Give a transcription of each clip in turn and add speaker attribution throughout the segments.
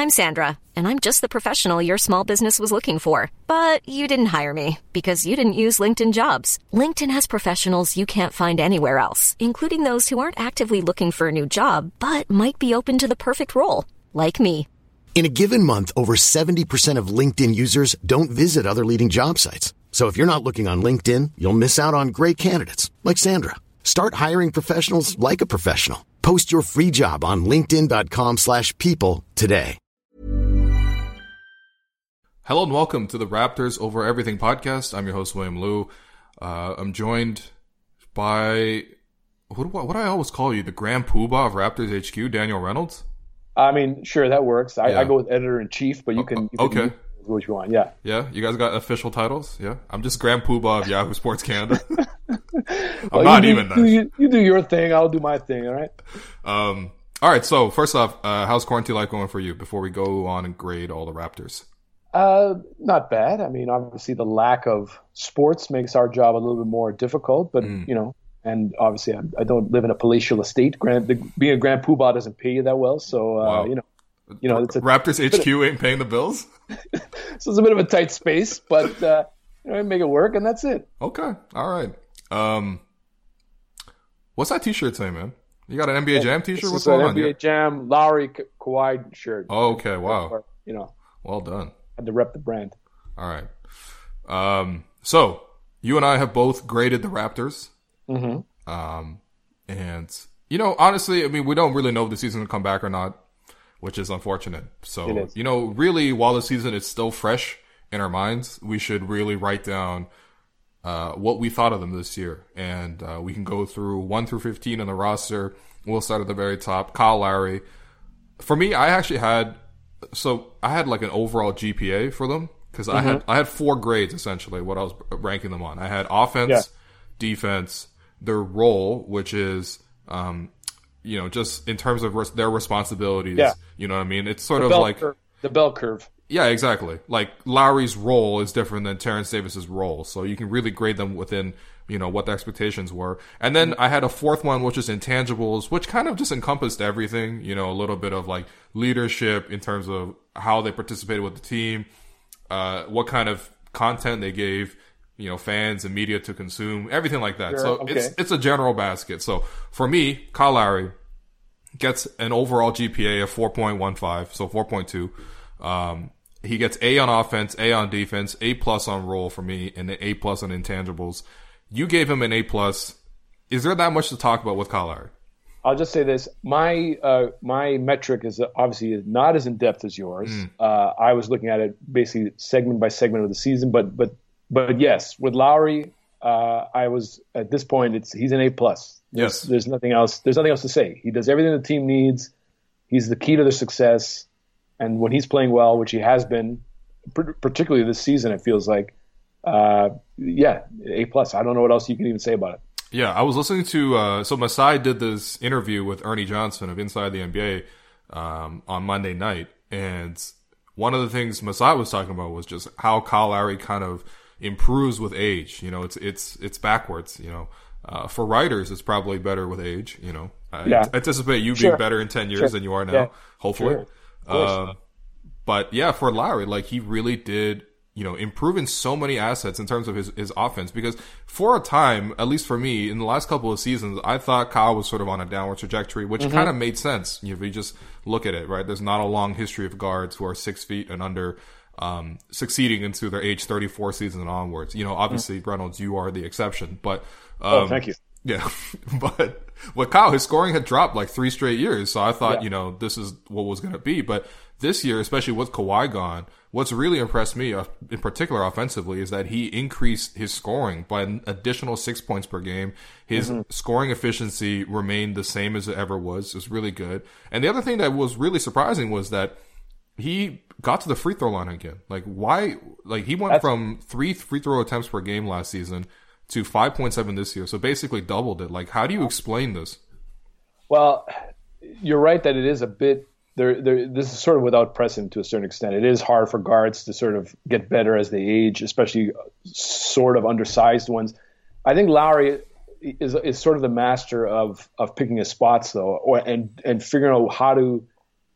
Speaker 1: I'm Sandra, and I'm just the professional your small business was looking for. But you didn't hire me because you didn't use LinkedIn Jobs. LinkedIn has professionals you can't find anywhere else, including those who aren't actively looking for a new job, but might be open to the perfect role, like me.
Speaker 2: In a given month, over 70% of LinkedIn users don't visit other leading job sites. So if you're not looking on LinkedIn, you'll miss out on great candidates like Sandra. Start hiring professionals like a professional. Post your free job on linkedin.com/people today.
Speaker 3: Hello and welcome to the Raptors Over Everything podcast. I'm your host, William Liu. I'm joined by, what do I always call you? The Grand Poobah of Raptors HQ, Daniel Reynolds?
Speaker 4: I mean, sure, that works. I go with editor-in-chief, but you can
Speaker 3: okay.
Speaker 4: use what you want, yeah.
Speaker 3: Yeah, you guys got official titles? Yeah, I'm just Grand Poobah of Yahoo Sports Canada.
Speaker 4: I'm not even that. You do your thing, I'll do my thing, all right?
Speaker 3: All right, so first off, how's quarantine life going for you before we go on and grade all the Raptors?
Speaker 4: Not bad. I mean, obviously the lack of sports makes our job a little bit more difficult, but, you know, and obviously I don't live in a palatial estate. Being a Grand Poobah doesn't pay you that well, so,
Speaker 3: wow.
Speaker 4: you know, it's
Speaker 3: Raptors HQ ain't paying the bills?
Speaker 4: So it's a bit of a tight space, but, you know, make it work, and that's it.
Speaker 3: Okay. All right. What's that t-shirt say, man? You got an NBA Jam t-shirt? What's going on?
Speaker 4: NBA Jam, Lowry, Kawhi shirt.
Speaker 3: Oh, okay. Wow.
Speaker 4: You know.
Speaker 3: Well done.
Speaker 4: Had to rep the brand.
Speaker 3: All right. So you and I have both graded the Raptors. Mm-hmm. And, you know, honestly, I mean, we don't really know if the season will come back or not, which is unfortunate. So, you know, really, while the season is still fresh in our minds, we should really write down what we thought of them this year. And we can go through 1 through 15 on the roster. We'll start at the very top. Kyle Lowry. For me, I had like an overall GPA for them because I had 4 grades essentially, what I was ranking them on. I had offense, defense, their role, which is, you know, just in terms of their responsibilities. Yeah. You know what I mean? It's sort of like
Speaker 4: the bell curve.
Speaker 3: Yeah, exactly. Like Lowry's role is different than Terrence Davis's role, so you can really grade them within, you know, what the expectations were. And then I had a 4th one, which is intangibles, which kind of just encompassed everything. You know, a little bit of like leadership in terms of how they participated with the team, what kind of content they gave, you know, fans and media to consume, everything like that. Sure, so it's a general basket. So for me, Kyle Lowry gets an overall GPA of 4.15, so 4.2. He gets A on offense, A on defense, A+ on role for me, and an A+ on intangibles. You gave him an A+. Is there that much to talk about with Kyle Lowry?
Speaker 4: I'll just say this. My metric is obviously not as in-depth as yours. I was looking at it basically segment by segment of the season, but yes, with Lowry, I was at this point. He's an A+. There's nothing else. There's nothing else to say. He does everything the team needs. He's the key to their success. And when he's playing well, which he has been, particularly this season, it feels like, A+. I don't know what else you can even say about it.
Speaker 3: Yeah, I was listening to so Masai did this interview with Ernie Johnson of Inside the NBA on Monday night, and one of the things Masai was talking about was just how Kyle Lowry kind of improves with age. You know, it's backwards. You know, for writers, it's probably better with age. You know, I anticipate you being better in 10 years than you are now. Hopefully.
Speaker 4: Sure.
Speaker 3: But yeah, for Lowry, like he really did, you know, improve in so many assets in terms of his offense, because for a time, at least for me, in the last couple of seasons, I thought Kyle was sort of on a downward trajectory, which kind of made sense. If you just look at it, right? There's not a long history of guards who are 6 feet and under, succeeding into their age 34 season and onwards. You know, obviously Reynolds, you are the exception, but,
Speaker 4: thank you.
Speaker 3: Yeah, but with Kyle, his scoring had dropped like 3 straight years. So I thought, you know, this is what was going to be. But this year, especially with Kawhi gone, what's really impressed me, in particular offensively, is that he increased his scoring by an additional 6 points per game. His scoring efficiency remained the same as it ever was. It was really good. And the other thing that was really surprising was that he got to the free throw line again. Like, why? Like, he went from 3 free throw attempts per game last season to 5.7 this year. So basically doubled it. Like, how do you explain this?
Speaker 4: Well, you're right that it is a bit this is sort of without precedent to a certain extent. It is hard for guards to sort of get better as they age, especially sort of undersized ones. I think Lowry is sort of the master of picking his spots, though, and figuring out how to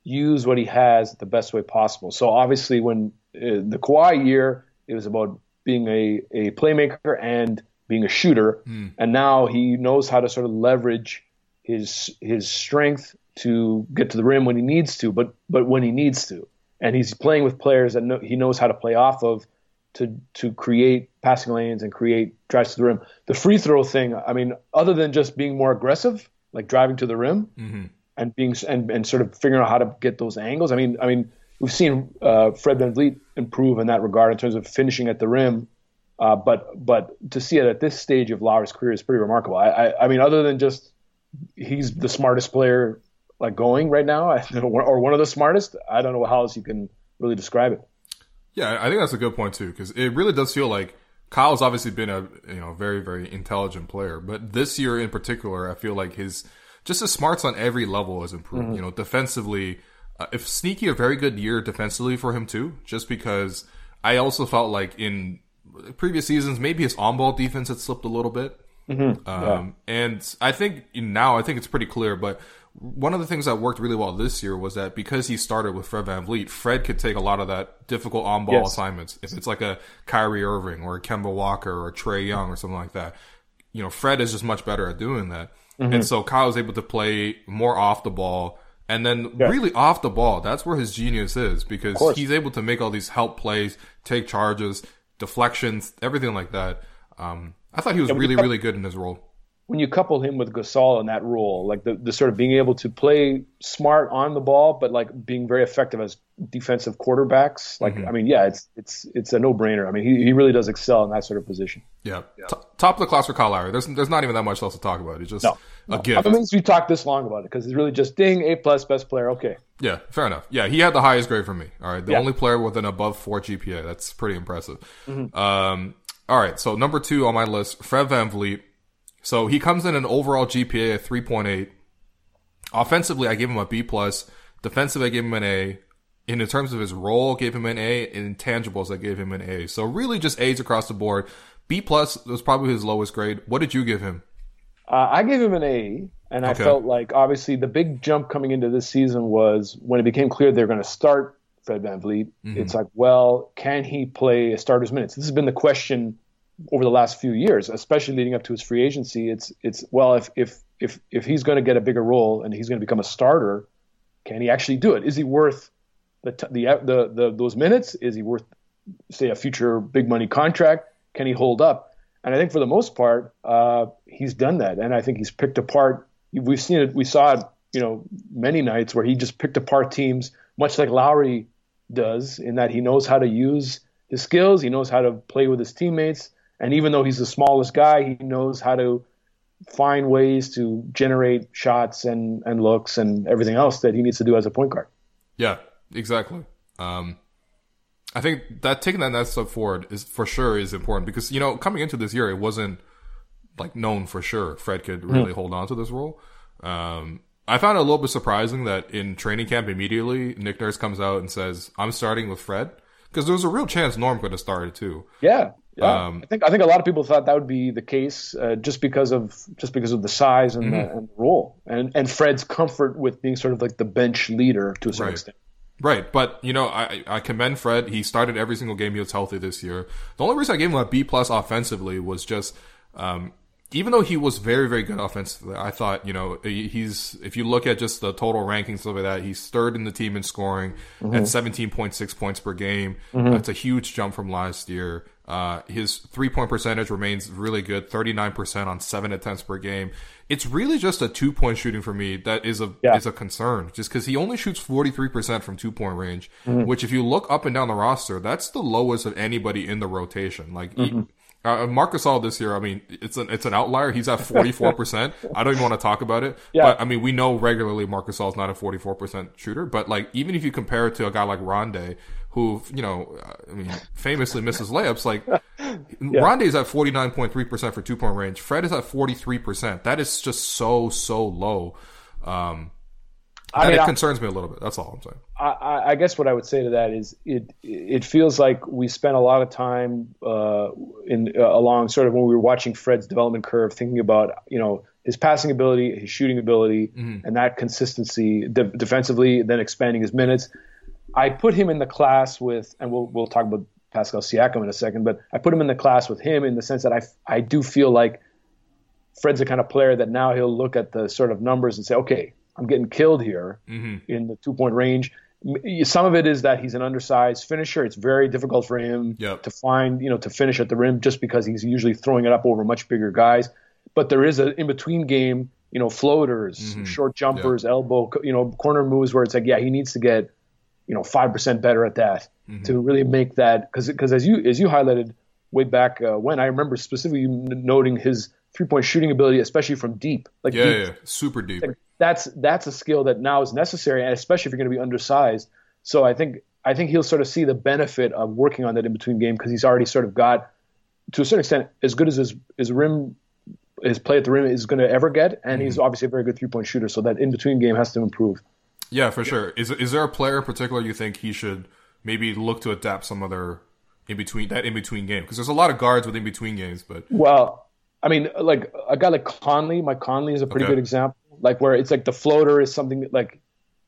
Speaker 4: use what he has the best way possible. So obviously when the Kawhi year, it was about being a playmaker and being a shooter. And now he knows how to sort of leverage his strength to get to the rim when he needs to, but when he needs to. And he's playing with players that he knows how to play off of to create passing lanes and create drives to the rim. The free throw thing, I mean, other than just being more aggressive, like driving to the rim and being and sort of figuring out how to get those angles. I mean, we've seen Fred VanVleet improve in that regard in terms of finishing at the rim. But to see it at this stage of Lowry's career is pretty remarkable. I mean, other than just he's the smartest player like going right now, or one of the smartest, I don't know how else you can really describe it.
Speaker 3: Yeah, I think that's a good point too, because it really does feel like Kyle's obviously been a very, very intelligent player, but this year in particular, I feel like his smarts on every level has improved. Defensively, if sneaky a very good year defensively for him too, just because I also felt like in previous seasons maybe his on-ball defense had slipped a little bit. And I think now it's pretty clear, but one of the things that worked really well this year was that because he started with Fred VanVleet, Fred could take a lot of that difficult on-ball assignments. If it's like a Kyrie Irving or a Kemba Walker or a Trae Young or something like that, Fred is just much better at doing that. And so Kyle was able to play more off the ball, and then really off the ball, that's where his genius is, because he's able to make all these help plays, take charges, deflections, everything like that. I thought he was really, really good in his role.
Speaker 4: When you couple him with Gasol in that role, like the sort of being able to play smart on the ball, but like being very effective as defensive quarterbacks, like I mean, it's a no-brainer. I mean, he really does excel in that sort of position.
Speaker 3: Yeah. Top of the class for Kyle Lowry. There's not even that much else to talk about. He's just a gift.
Speaker 4: I mean, we talked this long about it because it's really just ding, A+, best player. Okay.
Speaker 3: Yeah, fair enough. Yeah, he had the highest grade for me. All right, the only player with an above 4 GPA. That's pretty impressive. All right, so number 2 on my list, Fred VanVleet. So he comes in an overall GPA of 3.8. Offensively, I gave him a B+. Defensively, I gave him an A. In terms of his role, I gave him an A. In intangibles, I gave him an A. So really just A's across the board. B+ was probably his lowest grade. What did you give him?
Speaker 4: I gave him an A, and I felt like obviously the big jump coming into this season was when it became clear they're going to start Fred VanVleet. It's like, well, can he play a starter's minutes? This has been the question over the last few years, especially leading up to his free agency. It's well, if he's going to get a bigger role and he's going to become a starter, can he actually do it? Is he worth those minutes? Is he worth, say, a future big money contract? Can he hold up? And I think for the most part, he's done that, and I think he's picked apart. We saw it, many nights where he just picked apart teams, much like Lowry does, in that he knows how to use his skills, he knows how to play with his teammates. And even though he's the smallest guy, he knows how to find ways to generate shots and looks and everything else that he needs to do as a point guard.
Speaker 3: Yeah, exactly. I think that taking that step forward is important because, coming into this year, it wasn't like known for sure Fred could really hold on to this role. I found it a little bit surprising that in training camp immediately, Nick Nurse comes out and says, I'm starting with Fred, because there was a real chance Norm could have started too.
Speaker 4: Yeah. I think a lot of people thought that would be the case, just because of the size and the role, and Fred's comfort with being sort of like the bench leader to a certain extent.
Speaker 3: Right, but I commend Fred. He started every single game he was healthy this year. The only reason I gave him a B+ offensively was just even though he was very, very good offensively, I thought, if you look at just the total rankings, stuff like that, he's third in the team in scoring at 17.6 points per game. That's a huge jump from last year. His 3-point percentage remains really good, 39% on 7 attempts per game. It's really just a 2-point shooting for me that is a concern, just because he only shoots 43% from 2-point range, which if you look up and down the roster, that's the lowest of anybody in the rotation. Like, Marc Gasol this year, I mean, it's an outlier. He's at 44%. I don't even want to talk about it. But I mean, we know regularly Marc Gasol is not a 44% shooter. But like, even if you compare it to a guy like Rondae, who famously misses layups, like Rondae's at 49.3% for 2-point range. Fred is at 43%. That is just so low. It concerns me a little bit. That's all I'm saying.
Speaker 4: I guess what I would say to that is it feels like we spent a lot of time along sort of when we were watching Fred's development curve, thinking about his passing ability, his shooting ability, and that consistency defensively, then expanding his minutes. I put him in the class with, and we'll talk about Pascal Siakam in a second, but I put him in the class with him in the sense that I do feel like Fred's the kind of player that now he'll look at the sort of numbers and say, okay, I'm getting killed here in the 2-point range. Some of it is that he's an undersized finisher. It's very difficult for him to find, to finish at the rim just because he's usually throwing it up over much bigger guys. But there is an in-between game, floaters, short jumpers, elbow, corner moves where it's like, he needs to get, 5% better at that to really make that. Because as you highlighted way back when, I remember specifically noting his 3-point shooting ability, especially from deep.
Speaker 3: Super deep.
Speaker 4: Like, that's a skill that now is necessary, and especially if you're going to be undersized. So I think he'll sort of see the benefit of working on that in-between game because he's already sort of got, to a certain extent, as good as his play at the rim is going to ever get, and he's obviously a very good 3-point shooter, so that in-between game has to improve.
Speaker 3: Yeah, for sure. Is there a player in particular you think he should maybe look to adapt some other in-between game? Because there's a lot of guards with in-between games, but...
Speaker 4: Well, I mean, like a guy like Conley, Mike Conley is a pretty good example. Like where it's like the floater is something like,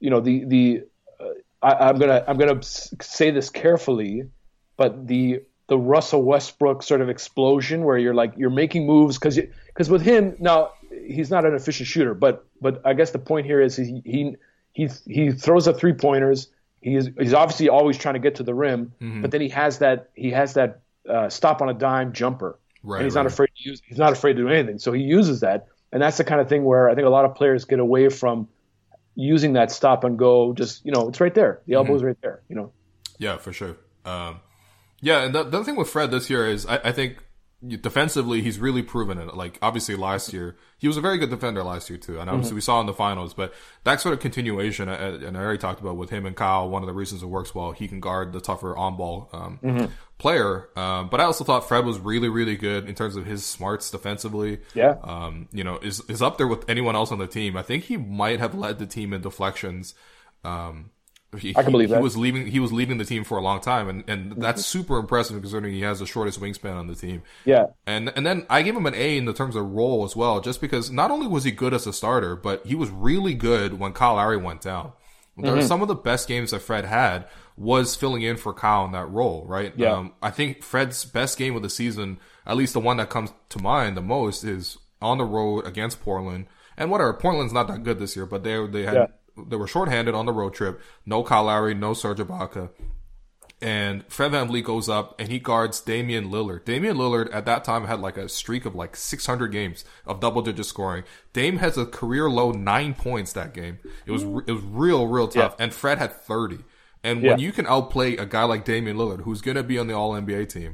Speaker 4: I'm gonna say this carefully, but the Russell Westbrook sort of explosion where you're making moves because with him now he's not an efficient shooter, but I guess the point here is he throws up 3-pointers. He's obviously always trying to get to the rim, but then he has that stop on a dime jumper, and he's not afraid to use. He's not afraid to do anything, so he uses that. And that's the kind of thing where I think a lot of players get away from using that stop and go. Just it's right there. The elbow's right there.
Speaker 3: Yeah, for sure. And the other thing with Fred this year is I think defensively he's really proven it. Like obviously last year he was a very good defender last year too, and obviously we saw in the finals. But that sort of continuation, and I already talked about with him and Kyle. One of the reasons it works well, he can guard the tougher on ball player. But I also thought Fred was really, really good in terms of his smarts defensively.
Speaker 4: Yeah.
Speaker 3: Is up there with anyone else on the team. I think he might have led the team in deflections.
Speaker 4: I can believe that.
Speaker 3: He was leading the team for a long time, and that's super impressive considering he has the shortest wingspan on the team.
Speaker 4: Yeah.
Speaker 3: And then I gave him an A in the terms of role as well, just because not only was he good as a starter, but he was really good when Kyle Lowry went down. Some of the best games that Fred had was filling in for Kyle in that role, right?
Speaker 4: Yeah.
Speaker 3: I think Fred's best game of the season, at least the one that comes to mind the most, is on the road against Portland. And whatever, Portland's not that good this year, but they were shorthanded on the road trip. No Kyle Lowry, no Serge Ibaka. And Fred VanVleet goes up and he guards Damian Lillard. Damian Lillard at that time had like a streak of like 600 games of double-digit scoring. Dame has a career low 9 points that game. It was real tough. Yeah. And Fred had 30. And when you can outplay a guy like Damian Lillard, who's going to be on the All-NBA team,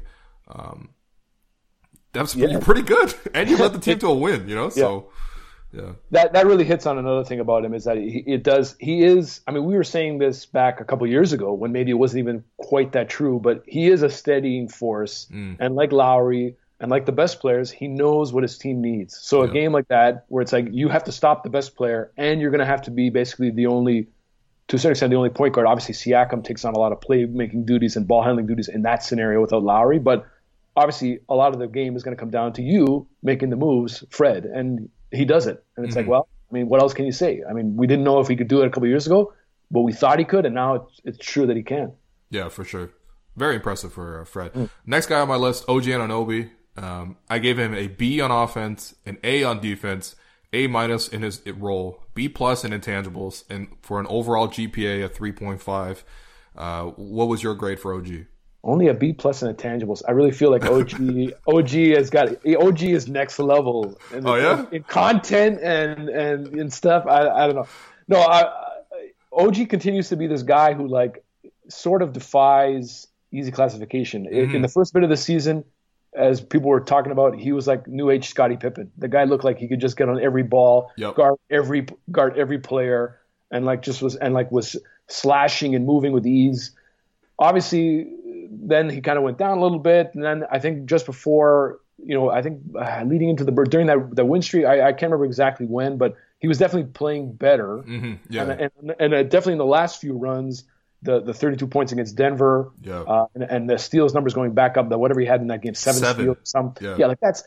Speaker 3: that's pretty good. And you led the team to a win, So, yeah.
Speaker 4: That really hits on another thing about him is that he is, I mean, we were saying this back a couple of years ago when maybe it wasn't even quite that true, but he is a steadying force. And like Lowry and like the best players, he knows what his team needs. So a game like that where it's like you have to stop the best player and you're going to have to be basically to a certain extent, the only point guard. Obviously, Siakam takes on a lot of playmaking duties and ball handling duties in that scenario without Lowry. But obviously, a lot of the game is going to come down to you making the moves, Fred. And he does it. And it's like, well, I mean, what else can you say? I mean, we didn't know if he could do it a couple of years ago, but we thought he could. And now it's true that he can.
Speaker 3: Yeah, for sure. Very impressive for Fred. Next guy on my list, OG Anunoby. I gave him a B on offense, an A on defense, A- in his role, B+ in intangibles, and for an overall GPA of 3.5. What was your grade for OG?
Speaker 4: Only a B+ in intangibles. I really feel like OG is next level in content and stuff. I don't know. No, OG continues to be this guy who like sort of defies easy classification. In the first bit of the season, as people were talking about, he was like new age Scottie Pippen. The guy looked like he could just get on every ball, guard every player, and was slashing and moving with ease. Obviously, then he kind of went down a little bit, and then I think just before, leading into during the win streak, I can't remember exactly when, but he was definitely playing better.
Speaker 3: Yeah.
Speaker 4: And definitely in the last few runs, the 32 points against Denver, and the steals numbers going back up. That whatever he had in that game, seven steals, like that's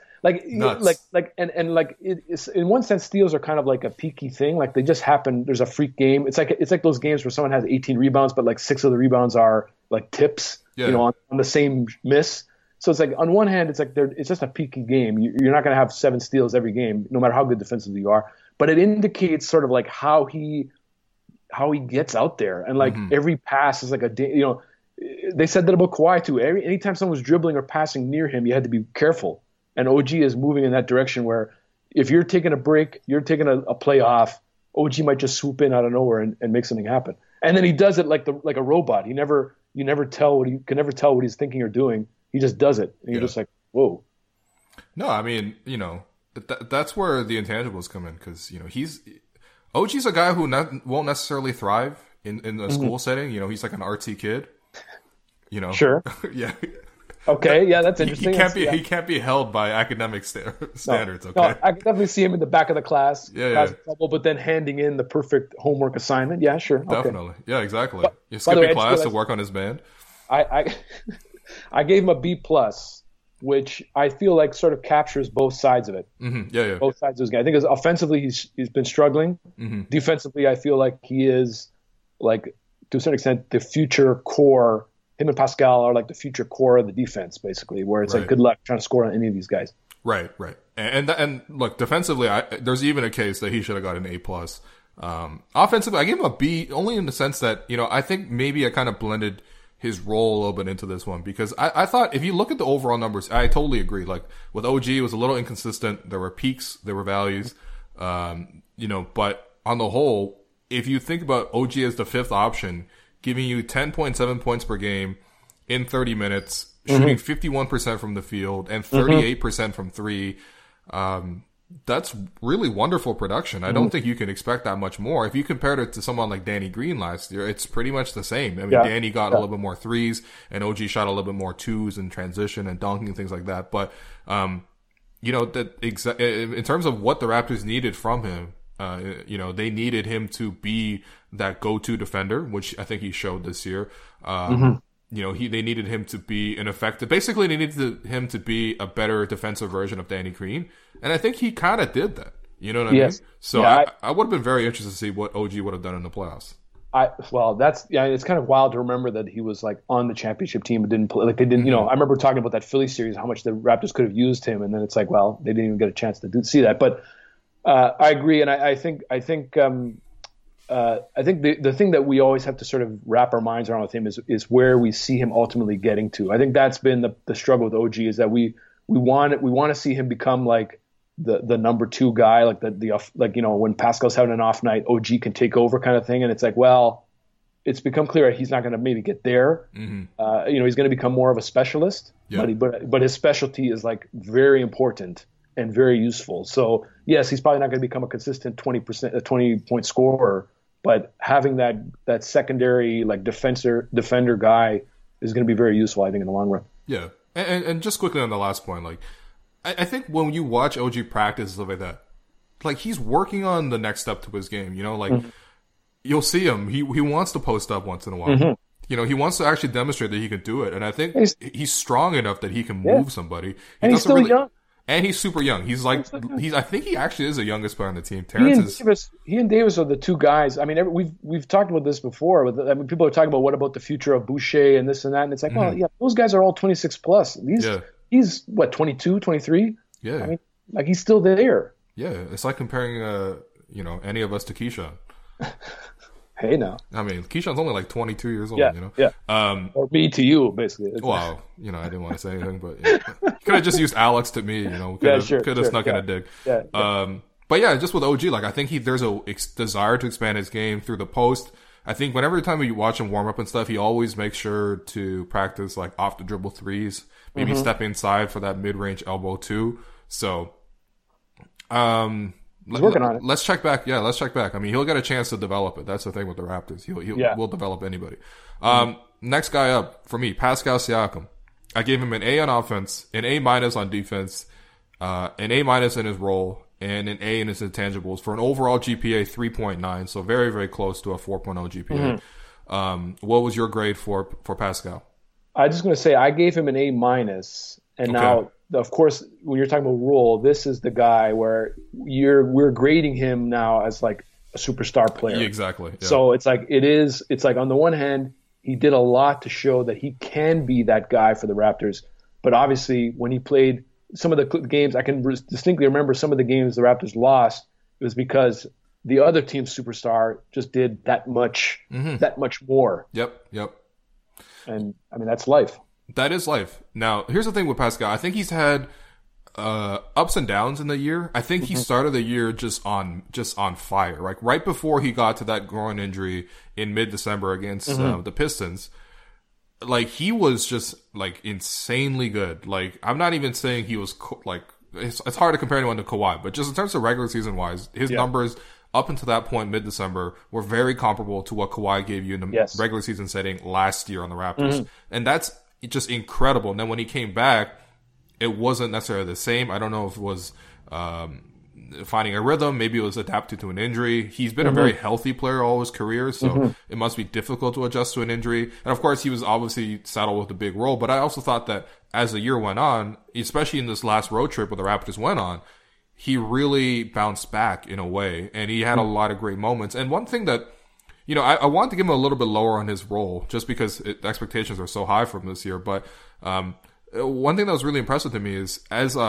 Speaker 4: it's in one sense, steals are kind of like a peaky thing. Like they just happen. There's a freak game. It's like those games where someone has 18 rebounds, but like 6 of the rebounds are like tips, on the same miss. So it's like on one hand, it's like it's just a peaky game. You're not going to have 7 steals every game, no matter how good defensively you are. But it indicates sort of like how he gets out there, and like every pass is like they said that about Kawhi too. Anytime someone was dribbling or passing near him, you had to be careful. And OG is moving in that direction where if you're taking a break, you're taking a play off, OG might just swoop in out of nowhere and make something happen. And then he does it like a robot. You can never tell what he's thinking or doing. He just does it, and you're just like, whoa.
Speaker 3: No, I mean, that's where the intangibles come in, because OG's a guy who won't necessarily thrive in a school setting. He's like an artsy kid.
Speaker 4: Sure.
Speaker 3: Yeah.
Speaker 4: Okay. Yeah, that's interesting.
Speaker 3: He can't be held by academic standards. Okay.
Speaker 4: No, I can definitely see him in the back of the class, trouble, but then handing in the perfect homework assignment. Yeah, sure.
Speaker 3: Definitely.
Speaker 4: Okay.
Speaker 3: Yeah, exactly. You skip class to work on his band.
Speaker 4: I gave him a B+, which I feel like sort of captures both sides of it.
Speaker 3: Mm-hmm. Yeah.
Speaker 4: Both sides of this guy. I think offensively he's been struggling. Mm-hmm. Defensively, I feel like he is, like, to a certain extent, the future core. Him and Pascal are like the future core of the defense, basically, where it's like good luck trying to score on any of these guys.
Speaker 3: Right. And look, defensively, there's even a case that he should have got an A+. Offensively, I gave him a B, only in the sense that, I think maybe I kind of blended his role a little bit into this one, because I thought if you look at the overall numbers, I totally agree. Like with OG, it was a little inconsistent. There were peaks, there were valleys, but on the whole, if you think about OG as the 5th option, giving you 10.7 points per game in 30 minutes, shooting 51% from the field and 38% from 3, that's really wonderful production. I don't think you can expect that much more. If you compared it to someone like Danny Green last year, it's pretty much the same. I mean, Danny got a little bit more 3s, and OG shot a little bit more 2s in transition and dunking and things like that. But, in terms of what the Raptors needed from him, they needed him to be that go-to defender, which I think he showed this year. They needed him to be an effective. Basically, they needed him to be a better defensive version of Danny Green, and I think he kind of did that. You know what I mean? So I would have been very interested to see what OG would have done in the playoffs.
Speaker 4: It's kind of wild to remember that he was like on the championship team but didn't play. Like they didn't, I remember talking about that Philly series, how much the Raptors could have used him, and then it's like, well, they didn't even get a chance to see that. But I agree, and I think the thing that we always have to sort of wrap our minds around with him is where we see him ultimately getting to. I think that's been the struggle with OG, is that we want to see him become like the number 2 guy, like when Pascal's having an off night, OG can take over kind of thing. And it's like, well, it's become clear he's not going to maybe get there. Mm-hmm. He's going to become more of a specialist, but his specialty is like very important and very useful. So yes, he's probably not going to become a consistent 20-point scorer, but having that secondary like defender guy is going to be very useful, I think, in the long run.
Speaker 3: Yeah, and just quickly on the last point, like I think when you watch OG practice and stuff like that, like he's working on the next step to his game. You'll see him. He wants to post up once in a while. Mm-hmm. He wants to actually demonstrate that he can do it, and I think he's strong enough that he can move somebody.
Speaker 4: And he's still young.
Speaker 3: And he's super young. He's like, I think he actually is the youngest player on the team.
Speaker 4: He and Davis are the 2 guys. I mean, we've talked about this before. People are talking about what about the future of Boucher and this and that. And it's like, well, yeah, those guys are all 26 plus. He's what, 22, 23?
Speaker 3: Yeah.
Speaker 4: I mean, like he's still there.
Speaker 3: Yeah. It's like comparing, any of us to Keyshawn.
Speaker 4: Hey, now.
Speaker 3: I mean, Keyshawn's only like 22 years old,
Speaker 4: Yeah. Or me to you, basically.
Speaker 3: Well, I didn't want to say anything, but could have just used Alex to me, could have snuck in a dig. Yeah. But yeah, just with OG, like I think there's a desire to expand his game through the post. I think whenever time you watch him warm up and stuff, he always makes sure to practice like off the dribble 3s, maybe step inside for that mid range elbow too. So,
Speaker 4: he's working on it.
Speaker 3: Let's check back. Yeah, let's check back. I mean, he'll get a chance to develop it. That's the thing with the Raptors. We'll develop anybody. Next guy up for me, Pascal Siakam. I gave him an A on offense, an A- on defense, an A- in his role, and an A in his intangibles for an overall GPA 3.9. So very, very close to a 4.0 GPA. What was your grade for Pascal?
Speaker 4: I'm just going to say I gave him an A-, and now, of course, when you're talking about Rule, this is the guy where we're grading him now as like a superstar player.
Speaker 3: Yeah, exactly. Yeah.
Speaker 4: So it's like on the one hand, he did a lot to show that he can be that guy for the Raptors, but obviously when he played some of the games, I can distinctly remember some of the games the Raptors lost. It was because the other team's superstar just did that much more.
Speaker 3: Yep.
Speaker 4: And I mean, that's life.
Speaker 3: That is life. Now, here's the thing with Pascal. I think he's had ups and downs in the year. I think he started the year just on fire. Like right before he got to that groin injury in mid-December against the Pistons, like he was just like insanely good. Like I'm not even saying he was like it's hard to compare anyone to Kawhi, but just in terms of regular season wise, his numbers up until that point, mid-December, were very comparable to what Kawhi gave you in the regular season setting last year on the Raptors. And that's just incredible. And then when he came back, it wasn't necessarily the same. I don't know if it was finding a rhythm. Maybe it was adapted to an injury. He's been a very healthy player all his career, so it must be difficult to adjust to an injury. And of course, he was obviously saddled with a big role. But I also thought that as the year went on, especially in this last road trip where the Raptors went on, he really bounced back in a way, and he had a lot of great moments. And one thing that, you know, I want to give him a little bit lower on his role just because the expectations are so high from this year. But one thing that was really impressive to me is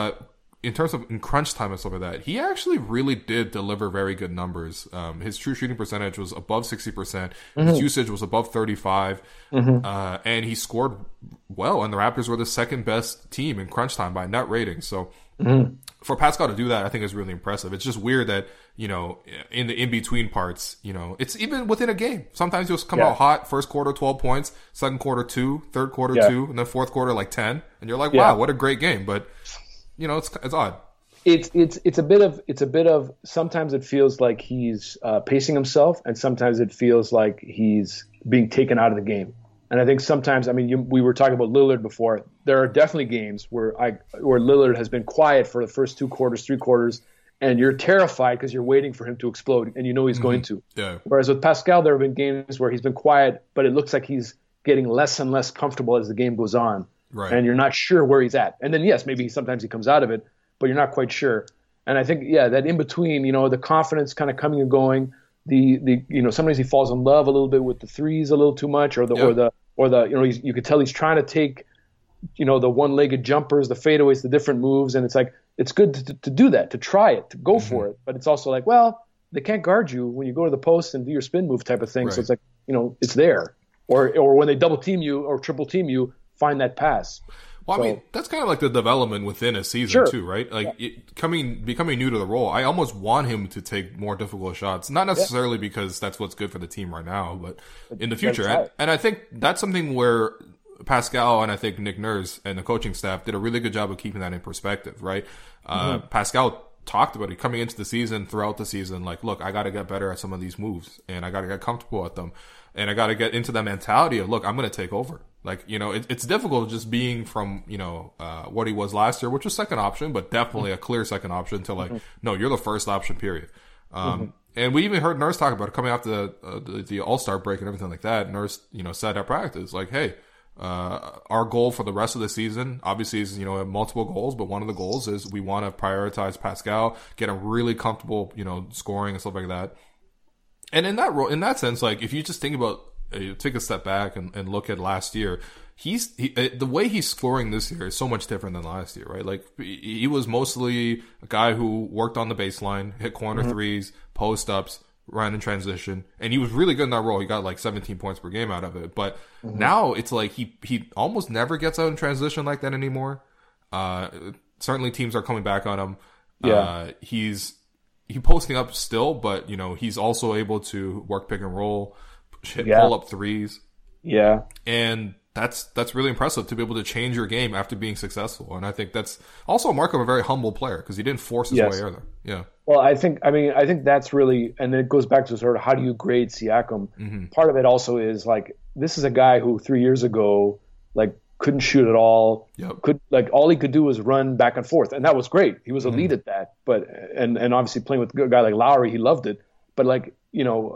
Speaker 3: in terms of in crunch time and stuff like that, he actually really did deliver very good numbers. His true shooting percentage was above 60%. His usage was above 35%. And he scored well. And the Raptors were the second best team in crunch time by net rating. So for Pascal to do that, I think is really impressive. It's just weird that, you know, in the in-between parts, you know, it's even within a game. Sometimes he'll come out hot, first quarter, 12 points, second quarter, 2, third quarter, 2, and then fourth quarter, like 10. And you're like, wow, what a great game. But, you know, it's odd.
Speaker 4: It's a bit of sometimes it feels like he's pacing himself, and sometimes it feels like he's being taken out of the game. And I think sometimes, I mean, we were talking about Lillard before. There are definitely games where Lillard has been quiet for the first 2 quarters, 3 quarters, and you're terrified because you're waiting for him to explode, and you know he's going to. Yeah. Whereas with Pascal, there have been games where he's been quiet, but it looks like he's getting less and less comfortable as the game goes on. Right. And you're not sure where he's at. And then, yes, maybe sometimes he comes out of it, but you're not quite sure. And I think, that in between, you know, the confidence kind of coming and going, the you know, sometimes he falls in love a little bit with the threes a little too much, or the you know, you could tell he's trying to take, you know, the one-legged jumpers, the fadeaways, the different moves, and it's like it's good to do that, to try it, to go for it. But it's also like, well, they can't guard you when you go to the post and do your spin move type of thing. Right. So it's like, you know, it's there, or when they double team you or triple team you, find that pass.
Speaker 3: Well, I mean, that's kind of like the development within a season too, right? Like becoming new to the role, I almost want him to take more difficult shots. Not necessarily because that's what's good for the team right now, but in the future. And I think that's something where Pascal and I think Nick Nurse and the coaching staff did a really good job of keeping that in perspective, right? Pascal talked about it coming into the season, throughout the season, like, look, I got to get better at some of these moves, and I got to get comfortable at them. And I got to get into the mentality of, look, I'm going to take over. Like, you know, it's difficult just being from, you know, what he was last year, which was second option, but definitely a clear second option to like, no, you're the first option, period. And we even heard Nurse talk about it coming after the All-Star break and everything like that. Nurse, you know, said at practice, like, hey, our goal for the rest of the season obviously is, you know, multiple goals, but one of the goals is we want to prioritize Pascal, get him really comfortable, you know, scoring and stuff like that. And in that sense, like, if you just think about, take a step back and look at last year, the way he's scoring this year is so much different than last year, right? Like, he was mostly a guy who worked on the baseline, hit corner threes, post ups, ran in transition, and he was really good in that role. He got like 17 points per game out of it. But now it's like he almost never gets out in transition like that anymore. Certainly teams are coming back on him. He's posting up still, but, you know, he's also able to work pick and roll, pull up threes. Yeah. And that's really impressive to be able to change your game after being successful. And I think that's also a mark of a very humble player because he didn't force his way there. Yeah.
Speaker 4: Well, I think that's really, and then it goes back to sort of how do you grade Siakam? Part of it also is like, this is a guy who 3 years ago, like, couldn't shoot at all. All he could do was run back and forth, and that was great. He was elite at that. But and obviously playing with a guy like Lowry, he loved it. But like, you know,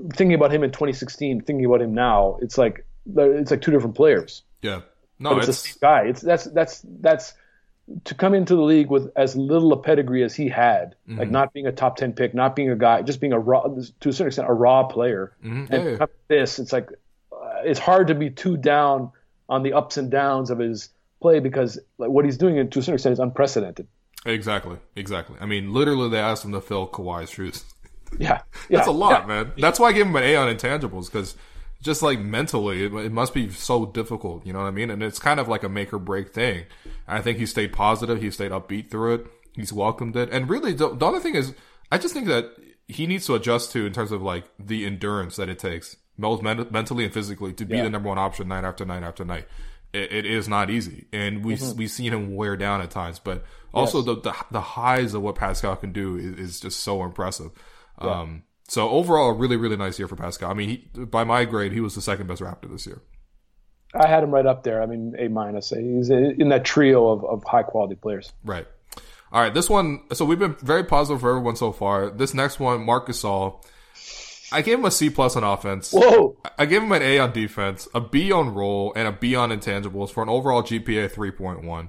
Speaker 4: thinking about him in 2016, thinking about him now, it's like two different players.
Speaker 3: Yeah. No,
Speaker 4: but it's the same guy. That's to come into the league with as little a pedigree as he had, like not being a top 10 pick, not being a guy, just being to a certain extent, a raw player. And this, it's like, it's hard to be too down on the ups and downs of his play because like, what he's doing to a certain extent is unprecedented.
Speaker 3: Exactly. I mean, literally they asked him to fill Kawhi's shoes.
Speaker 4: Yeah.
Speaker 3: That's a lot, man. That's why I gave him an A on intangibles, because just like mentally, it must be so difficult, you know what I mean? And it's kind of like a make or break thing. I think he stayed positive. He stayed upbeat through it. He's welcomed it. And really, the other thing is, I just think that he needs to adjust to in terms of like the endurance that it takes, both mentally and physically, to be the number one option night after night after night. It is not easy. And we've seen him wear down at times, but also the highs of what Pascal can do is just so impressive. Yeah. So overall, a really, really nice year for Pascal. I mean, by my grade, he was the second best Raptor this year.
Speaker 4: I had him right up there. I mean, A-. He's in that trio of high-quality players.
Speaker 3: Right. All right, this one, so we've been very positive for everyone so far. This next one, Marc Gasol, I gave him a C+ on offense.
Speaker 4: Whoa!
Speaker 3: I gave him an A on defense, a B on roll, and a B on intangibles for an overall GPA 3.1.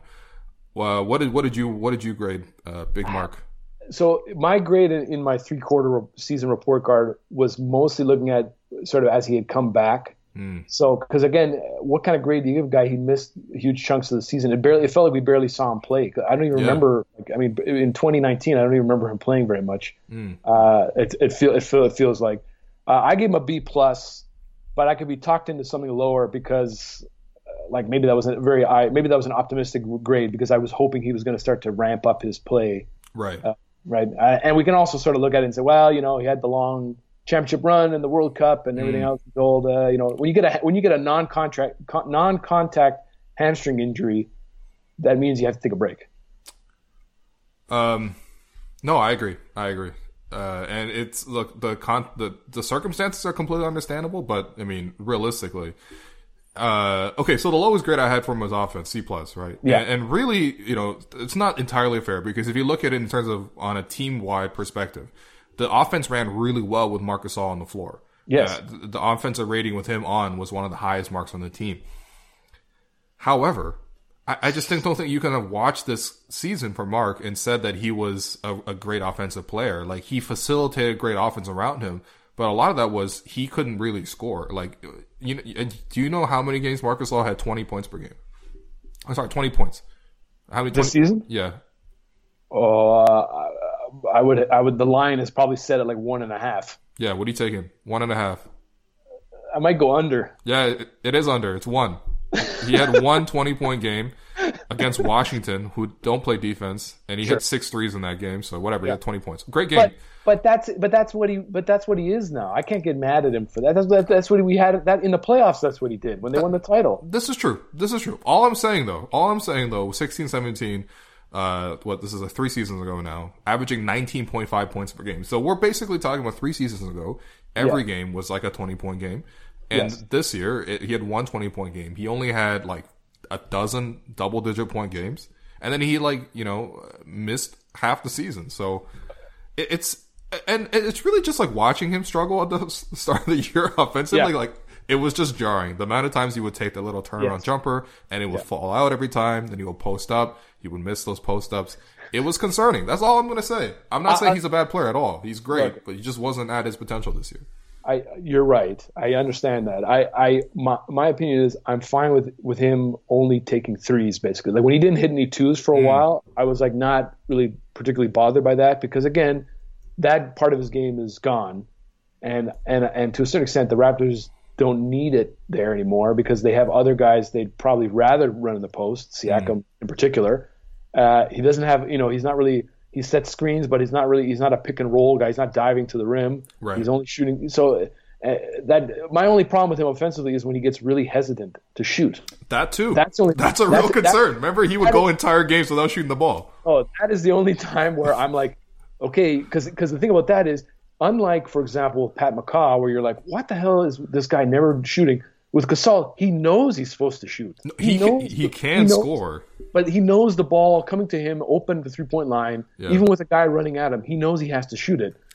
Speaker 3: What did you grade, Big Mark?
Speaker 4: So my grade in my 3/4 season report card was mostly looking at sort of as he had come back. So, because again, what kind of grade do you give a guy? He missed huge chunks of the season. It felt like we barely saw him play. I don't even remember. In 2019, I don't even remember him playing very much. It feels like I gave him a B+, but I could be talked into something lower because, like maybe that was an optimistic grade because I was hoping he was going to start to ramp up his play.
Speaker 3: Right.
Speaker 4: Right. And we can also sort of look at it and say, well, he had the long championship run and the World Cup and everything else. Old, when you get a non-contact hamstring injury, that means you have to take a break.
Speaker 3: No, I agree. And it's the circumstances are completely understandable, but I mean, realistically, okay, so the lowest grade I had for him was offense, C+, right?
Speaker 4: Yeah.
Speaker 3: And really, it's not entirely fair because if you look at it in terms of on a team-wide perspective, the offense ran really well with Marc Gasol on the floor.
Speaker 4: Yes.
Speaker 3: The offensive rating with him on was one of the highest marks on the team. However, I just don't think you can have watched this season for Marc and said that he was a great offensive player. Like, he facilitated great offense around him, but a lot of that was he couldn't really score. Like, do you know how many games Marc Gasol had 20 points per game? I'm sorry, 20 points. How many?
Speaker 4: This season?
Speaker 3: Yeah.
Speaker 4: I would. The line is probably set at like 1.5.
Speaker 3: Yeah. What are you taking? 1.5.
Speaker 4: I might go under.
Speaker 3: Yeah, it is under. It's 1. He had one 20-point game against Washington, who don't play defense, and he hit 6 threes in that game. So whatever, he had 20 points. Great game.
Speaker 4: But that's what he is now. I can't get mad at him for that. That's what we had that in the playoffs. That's what he did when they won the title.
Speaker 3: This is true. All I'm saying though, 16-17. This is 3 seasons ago now, averaging 19.5 points per game. So we're basically talking about 3 seasons ago. Every game was like a 20-point game. And this year, he had one 20-point game. He only had like a dozen double-digit point games. And then he missed half the season. So it's really just like watching him struggle at the start of the year offensively.
Speaker 4: Yeah.
Speaker 3: Like, it was just jarring. The amount of times he would take that little turnaround jumper and it would fall out every time. Then he would post up. He would miss those post ups. It was concerning. That's all I'm going to say. I'm not saying he's a bad player at all. He's great, but he just wasn't at his potential this year.
Speaker 4: You're right. I understand that. My opinion is I'm fine with him only taking threes basically. Like when he didn't hit any twos for a while, I was like not really particularly bothered by that because again, that part of his game is gone, and to a certain extent, the Raptors don't need it there anymore because they have other guys they'd probably rather run in the post. Siakam in particular. He doesn't have he's not really. He sets screens, but he's not a pick and roll guy. He's not diving to the rim.
Speaker 3: Right.
Speaker 4: He's only shooting. So that my only problem with him offensively is when he gets really hesitant to shoot.
Speaker 3: That too. That's a real concern. Remember, he would go entire games without shooting the ball.
Speaker 4: Oh, that is the only time where I'm like, okay, because the thing about that is, unlike, for example, Pat McCaw, where you're like, what the hell is this guy never shooting? With Gasol, he knows he's supposed to shoot.
Speaker 3: He can score.
Speaker 4: But he knows the ball coming to him open the 3-point line, even with a guy running at him. He knows he has to shoot it.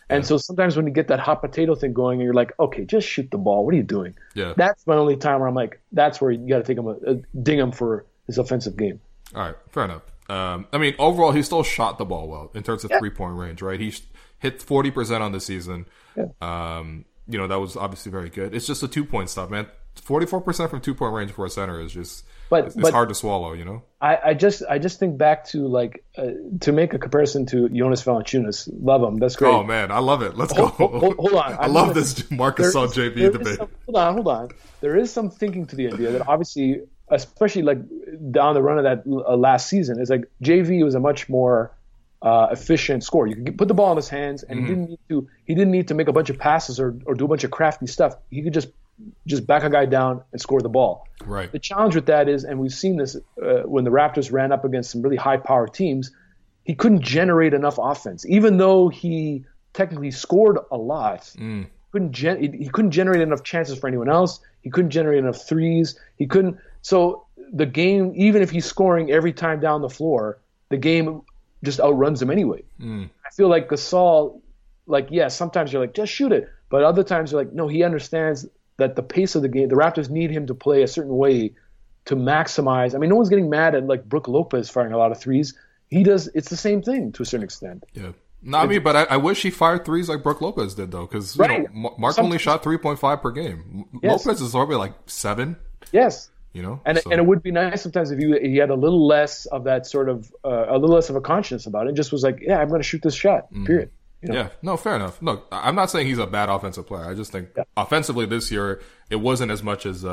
Speaker 4: And so sometimes when you get that hot potato thing going and you're like, okay, just shoot the ball. What are you doing?
Speaker 3: Yeah.
Speaker 4: That's my only time where I'm like, that's where you got to take him, ding him for his offensive game.
Speaker 3: All right, fair enough. I mean, overall, he still shot the ball well in terms of 3-point range, right? He hit 40% on the season. Yeah. You know, that was obviously very good. It's just the 2-point stuff, man. 44% from 2-point range for a center is just it's hard to swallow, you know?
Speaker 4: I just think back to, like, to make a comparison to Jonas Valanciunas. Love him. That's great.
Speaker 3: Oh, man, I love it. Let's go.
Speaker 4: Hold on.
Speaker 3: I love this Marcus Gasol JV debate.
Speaker 4: Hold on. There is some thinking to the idea that obviously, especially like down the run of that last season, is like JV was a much more efficient scorer. You could put the ball in his hands, and he didn't need to make a bunch of passes or do a bunch of crafty stuff. He could just back a guy down and score the ball.
Speaker 3: Right.
Speaker 4: The challenge with that is, and we've seen this when the Raptors ran up against some really high-powered teams, he couldn't generate enough offense. Even though he technically scored a lot, he couldn't generate enough chances for anyone else. He couldn't generate enough threes. He couldn't. So the game, even if he's scoring every time down the floor, the game just outruns him anyway. I feel like Gasol, like, sometimes you're like, just shoot it. But other times you're like, no, he understands that the pace of the game, the Raptors need him to play a certain way to maximize. I mean, no one's getting mad at, like, Brook Lopez firing a lot of threes. He does. It's the same thing to a certain extent.
Speaker 3: Yeah. No, I mean, but I wish he fired threes like Brook Lopez did, though, because Mark only shot 3.5 per game. Yes. Lopez is probably like 7.
Speaker 4: Yes.
Speaker 3: You know,
Speaker 4: and it would be nice sometimes if he had a little less of that sort of a little less of a conscience about it. Just was like, I'm going to shoot this shot. Period. You know?
Speaker 3: Yeah, no, fair enough. Look, I'm not saying he's a bad offensive player. I just think offensively this year it wasn't as much as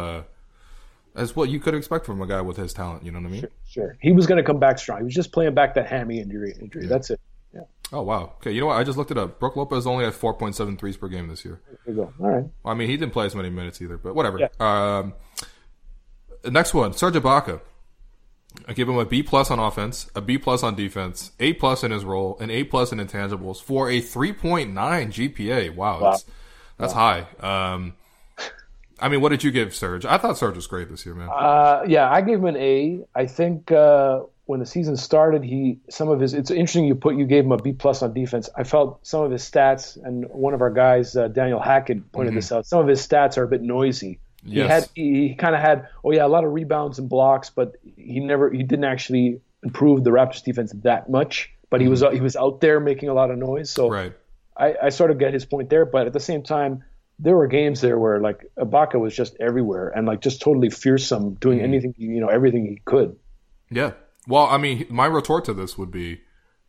Speaker 3: what you could expect from a guy with his talent. You know what I mean?
Speaker 4: Sure. He was going to come back strong. He was just playing back that hammy injury. Yeah. That's it. Yeah.
Speaker 3: Oh wow. Okay, you know what? I just looked it up. Brook Lopez only had 4.7 threes per game this year.
Speaker 4: There you go. All right.
Speaker 3: Well, I mean, he didn't play as many minutes either, but whatever. Yeah. Next one, Serge Ibaka. I give him a B+ on offense, a B+ on defense, A+ in his role, an A+ in intangibles for a 3.9 GPA. Wow. That's high. I mean, what did you give Serge? I thought Serge was great this year, man.
Speaker 4: I gave him an A. I think when the season started, it's interesting you gave him a B+ on defense. I felt some of his stats, and one of our guys, Daniel Hackett, pointed this out. Some of his stats are a bit noisy.
Speaker 3: Yes.
Speaker 4: He kind of had a lot of rebounds and blocks, but he didn't actually improve the Raptors defense that much. But he was out there making a lot of noise. So
Speaker 3: right.
Speaker 4: I sort of get his point there. But at the same time, there were games there where like Ibaka was just everywhere and like just totally fearsome, doing anything, everything he could.
Speaker 3: Yeah. Well, I mean, my retort to this would be,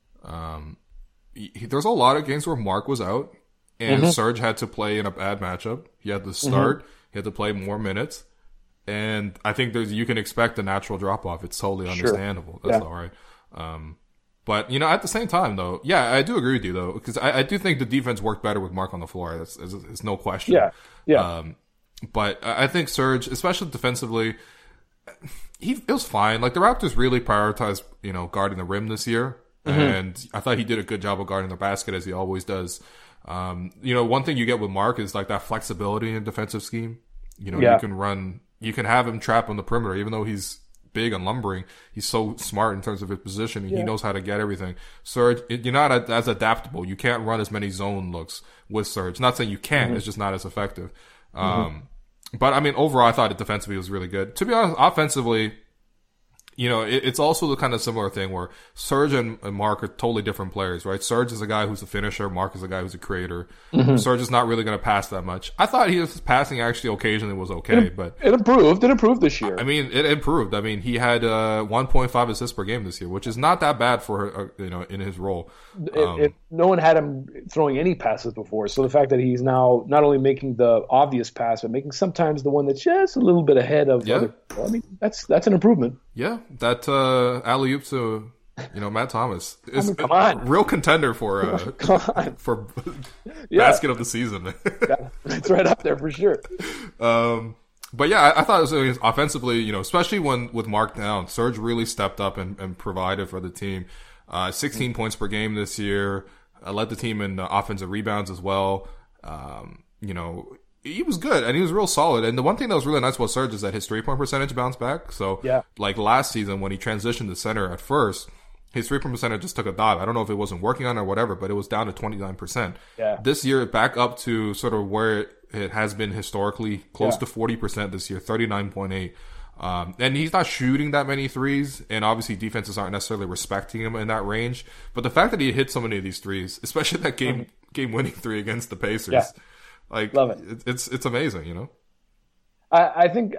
Speaker 3: there's a lot of games where Mark was out and Serge had to play in a bad matchup. He had to start. He had to play more minutes. And I think you can expect a natural drop-off. It's totally understandable. Sure. That's all right. But, at the same time, though, I do agree with you, though, because I do think the defense worked better with Mark on the floor. It's no question.
Speaker 4: Yeah.
Speaker 3: But I think Serge, especially defensively, it was fine. Like, the Raptors really prioritized, guarding the rim this year. And I thought he did a good job of guarding the basket, as he always does. One thing you get with Mark is like that flexibility in defensive scheme. You can have him trap on the perimeter, even though he's big and lumbering. He's so smart in terms of his positioning. He knows how to get everything. Serge, you're not as adaptable. You can't run as many zone looks with Serge. Not saying you can't, it's just not as effective. But I mean, overall, I thought it defensively was really good. To be honest, offensively, it's also the kind of similar thing where Serge and Mark are totally different players, right? Serge is a guy who's a finisher. Mark is a guy who's a creator. Serge is not really going to pass that much. I thought his passing actually occasionally was okay, but
Speaker 4: it improved. It improved this year.
Speaker 3: I mean, it improved. I mean, he had 1.5 assists per game this year, which is not that bad for in his role.
Speaker 4: No one had him throwing any passes before, so the fact that he's now not only making the obvious pass, but making sometimes the one that's just a little bit ahead of other people, I mean, that's an improvement.
Speaker 3: Yeah, that alley-oop to Matt Thomas is
Speaker 4: come on.
Speaker 3: Real contender for for basket of the season.
Speaker 4: It's right up there for sure.
Speaker 3: But yeah, I thought it was offensively, especially with Mark down, Serge really stepped up and provided for the team. 16 points per game this year. Led the team in offensive rebounds as well. He was good and he was real solid. And the one thing that was really nice about Serge is that his 3-point percentage bounced back. So like last season when he transitioned to center at first, his 3-point percentage just took a dive. I don't know if it wasn't working on it or whatever, but it was down to 29%.
Speaker 4: Yeah.
Speaker 3: This year, back up to sort of where it has been historically, close to 40% this year, 39.8. And he's not shooting that many threes, and obviously defenses aren't necessarily respecting him in that range. But the fact that he hit so many of these threes, especially that game-winning three against the Pacers,
Speaker 4: love it.
Speaker 3: It's amazing, you know.
Speaker 4: I think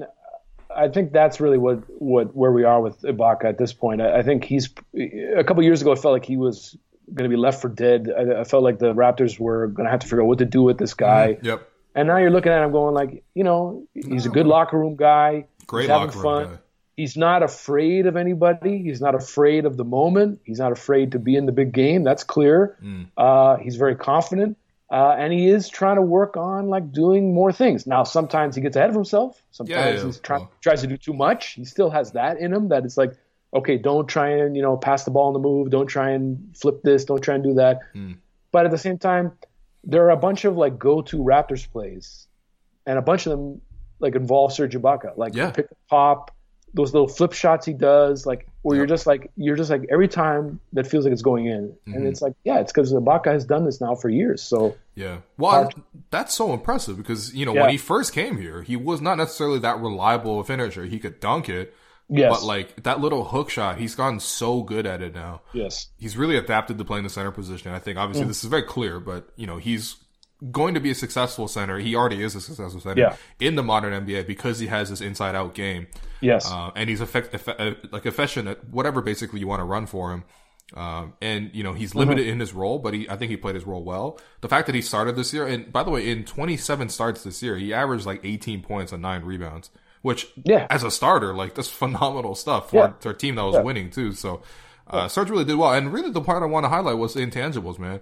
Speaker 4: that's really where we are with Ibaka at this point. I think he's a couple years ago. It felt like he was going to be left for dead. I felt like the Raptors were going to have to figure out what to do with this guy.
Speaker 3: Yep.
Speaker 4: And now you're looking at him going like, you know, he's a good locker room guy.
Speaker 3: Great
Speaker 4: he's having
Speaker 3: locker
Speaker 4: fun.
Speaker 3: room guy.
Speaker 4: He's not afraid of anybody. He's not afraid of the moment. He's not afraid to be in the big game. That's clear. He's very confident. And he is trying to work on like doing more things. Now, sometimes he gets ahead of himself. Sometimes he tries to do too much. He still has that in him that it's like, okay, don't try and, you know, pass the ball on the move. Don't try and flip this. Don't try and do that. But at the same time, there are a bunch of like go-to Raptors plays, and a bunch of them like involve Serge Ibaka, like pick and pop, those little flip shots he does, like where you're just like every time that feels like it's going in, and it's like it's because Ibaka has done this now for years. So
Speaker 3: well, that's so impressive because you know when he first came here, he was not necessarily that reliable a finisher. He could dunk it. But like that little hook shot, he's gotten so good at it now.
Speaker 4: Yes.
Speaker 3: He's really adapted to playing the center position. I think obviously this is very clear, but you know, he's going to be a successful center. He already is a successful center in the modern NBA because he has this inside out game.
Speaker 4: Yes.
Speaker 3: And he's efficient at whatever basically you want to run for him. And you know, he's limited in his role, but I think he played his role well. The fact that he started this year, and by the way, in 27 starts this year, he averaged like 18 points and 9 rebounds. Which, as a starter, like, that's phenomenal stuff for a team that was winning, too. So, Serge really did well. And really, the part I want to highlight was the intangibles, man.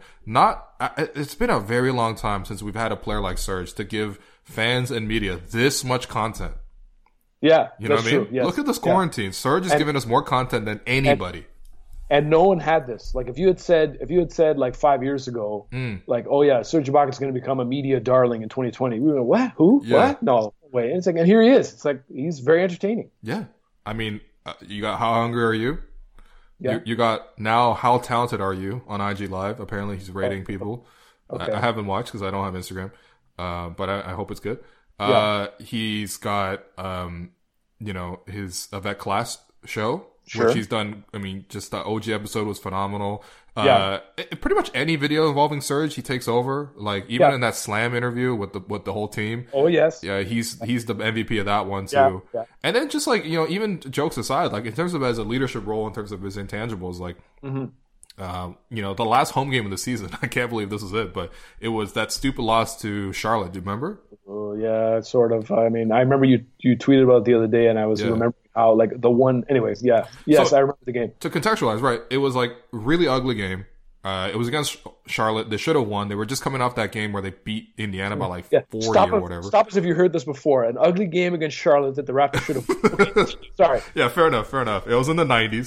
Speaker 3: It's been a very long time since we've had a player like Serge to give fans and media this much content.
Speaker 4: Yeah,
Speaker 3: you know what I mean?
Speaker 4: Yes.
Speaker 3: Look at this quarantine. Serge has given us more content than anybody.
Speaker 4: And no one had this. Like, if you had said like 5 years ago, like, oh yeah, Serge Ibaka is going to become a media darling in 2020, we were like, what? Who? Yeah. What? No way. And it's like, and here he is. It's like he's very entertaining.
Speaker 3: Yeah, I mean, you got How Hungry Are You?
Speaker 4: Yeah.
Speaker 3: You got now How Talented Are You on IG Live? Apparently, he's rating people. Okay. I haven't watched because I don't have Instagram, but I hope it's good. He's got you know, his Avec Class show.
Speaker 4: Sure.
Speaker 3: Which he's done. I mean, just the OG episode was phenomenal. Pretty much any video involving Serge, he takes over. Like even in that Slam interview with the whole team.
Speaker 4: Oh yes.
Speaker 3: Yeah, he's the MVP of that one too.
Speaker 4: Yeah.
Speaker 3: And then just like, you know, even jokes aside, like in terms of as a leadership role, in terms of his intangibles, like you know, the last home game of the season, I can't believe this is it, but it was that stupid loss to Charlotte. Do you remember?
Speaker 4: Oh yeah, sort of. I mean, I remember you tweeted about it the other day, and I was remembering how like the one. Anyways, yes, so, I remember the game.
Speaker 3: To contextualize, right? It was like really ugly game. It was against Charlotte. They should have won. They were just coming off that game where they beat Indiana by like 40 or whatever.
Speaker 4: Stop us if you heard this before. An ugly game against Charlotte that the Raptors should have. Sorry.
Speaker 3: Yeah, fair enough. It was in the 90s.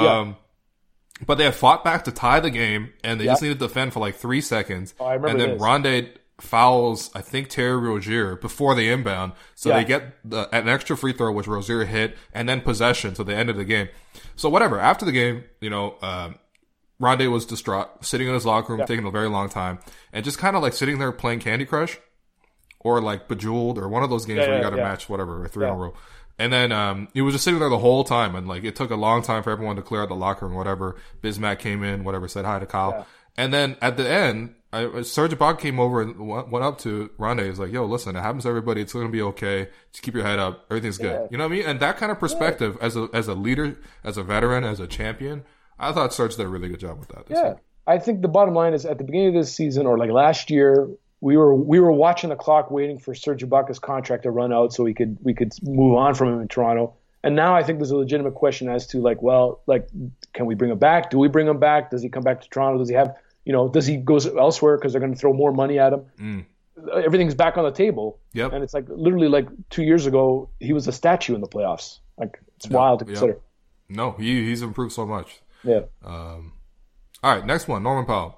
Speaker 3: But they had fought back to tie the game, and they just needed to defend for like 3 seconds.
Speaker 4: Oh, I remember
Speaker 3: and then Rondé fouls, I think, Terry Rozier before they inbound. So they get an extra free throw, which Rozier hit, and then possession. So they ended the game. So whatever. After the game, you know, Rondé was distraught, sitting in his locker room, taking a very long time, and just kind of like sitting there playing Candy Crush or like Bejeweled or one of those games where you got to match whatever, 3 in a row. And then he was just sitting there the whole time, and like it took a long time for everyone to clear out the locker room, whatever. Bismack came in, whatever, said hi to Kyle. Yeah. And then at the end, Serge Ibaka came over and went up to Rondé. He was like, yo, listen, it happens to everybody. It's going to be okay. Just keep your head up. Everything's good. You know what I mean? And that kind of perspective as a leader, as a veteran, as a champion, I thought Serge did a really good job with that.
Speaker 4: Yeah. I think the bottom line is at the beginning of this season or like last year, we were watching the clock waiting for Serge Ibaka's contract to run out so we could move on from him in Toronto. And now I think there's a legitimate question as to like, well, like, can we bring him back? Do we bring him back? Does he come back to Toronto? Does he have, you know, does he go elsewhere because they're going to throw more money at him? Everything's back on the table. Yep. And it's like literally like 2 years ago, he was a statue in the playoffs. Like it's wild to consider.
Speaker 3: No, he's improved so much.
Speaker 4: Yeah.
Speaker 3: All right, next one, Norman Powell.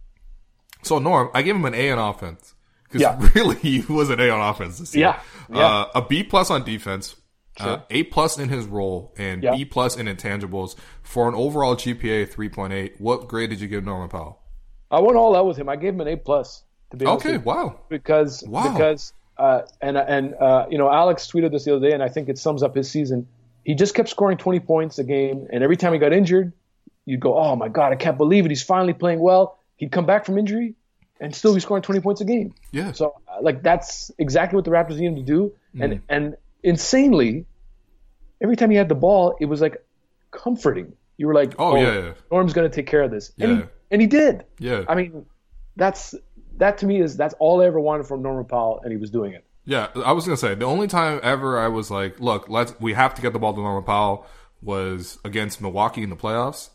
Speaker 3: So Norm, I gave him an A on offense because really he was an A on offense this year.
Speaker 4: Yeah.
Speaker 3: A B+ on defense.
Speaker 4: Sure.
Speaker 3: A+ in his role and B+ in intangibles for an overall GPA of 3.8. What grade did you give Norman Powell?
Speaker 4: I went all out with him. I gave him an A+. To be honest with you.
Speaker 3: Wow.
Speaker 4: Because you know, Alex tweeted this the other day, and I think it sums up his season. He just kept scoring 20 points a game, and every time he got injured, you'd go, "Oh my God, I can't believe it! He's finally playing well." He'd come back from injury, and still be scoring 20 points a game.
Speaker 3: Yeah.
Speaker 4: So like that's exactly what the Raptors need him to do, and insanely, every time he had the ball, it was like comforting. You were like, "Oh, Norm's going to take care of this," and he did.
Speaker 3: Yeah.
Speaker 4: I mean, that to me that's all I ever wanted from Norman Powell, and he was doing it.
Speaker 3: Yeah, I was gonna say the only time ever I was like, "Look, we have to get the ball to Norman Powell," was against Milwaukee in the playoffs,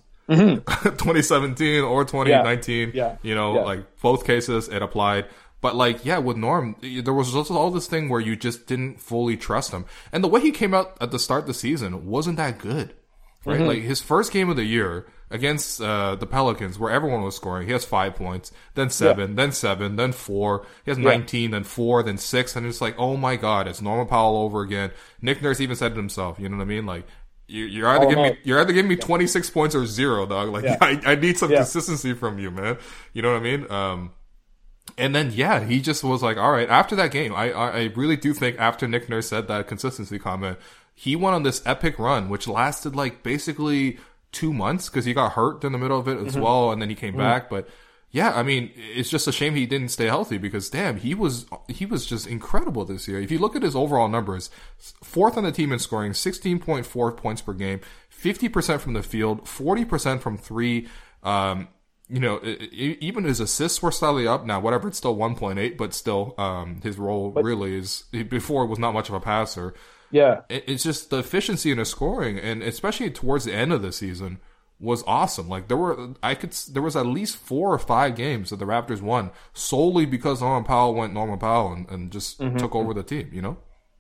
Speaker 3: 2017 or 2019. Like both cases it applied. But like, with Norm, there was just all this thing where you just didn't fully trust him, and the way he came out at the start of the season wasn't that good, right? Like his first game of the year against the Pelicans, where everyone was scoring, he has 5 points, then 7, then 7, then 4. He has 19, then 4, then 6, and it's like, oh my God, it's Norman Powell over again. Nick Nurse even said it himself. You know what I mean? Like, you're either giving me 26 points or 0, dog. Like, I need some consistency from you, man. You know what I mean? And then he just was like, all right. After that game, I really do think after Nick Nurse said that consistency comment, he went on this epic run, which lasted like basically 2 months because he got hurt in the middle of it as well, and then he came back. But I mean, it's just a shame he didn't stay healthy because damn, he was just incredible this year. If you look at his overall numbers, 4th on the team in scoring, 16.4 points per game, 50% from the field, 40% from 3. You know, even his assists were slightly up. Now, whatever, it's still 1.8, but still, his role really is, before it was not much of a passer.
Speaker 4: Yeah.
Speaker 3: It's just the efficiency in his scoring, and especially towards the end of the season, was awesome. Like, there was at least 4 or 5 games that the Raptors won solely because Norman Powell went Norman Powell and just took over the team, you know?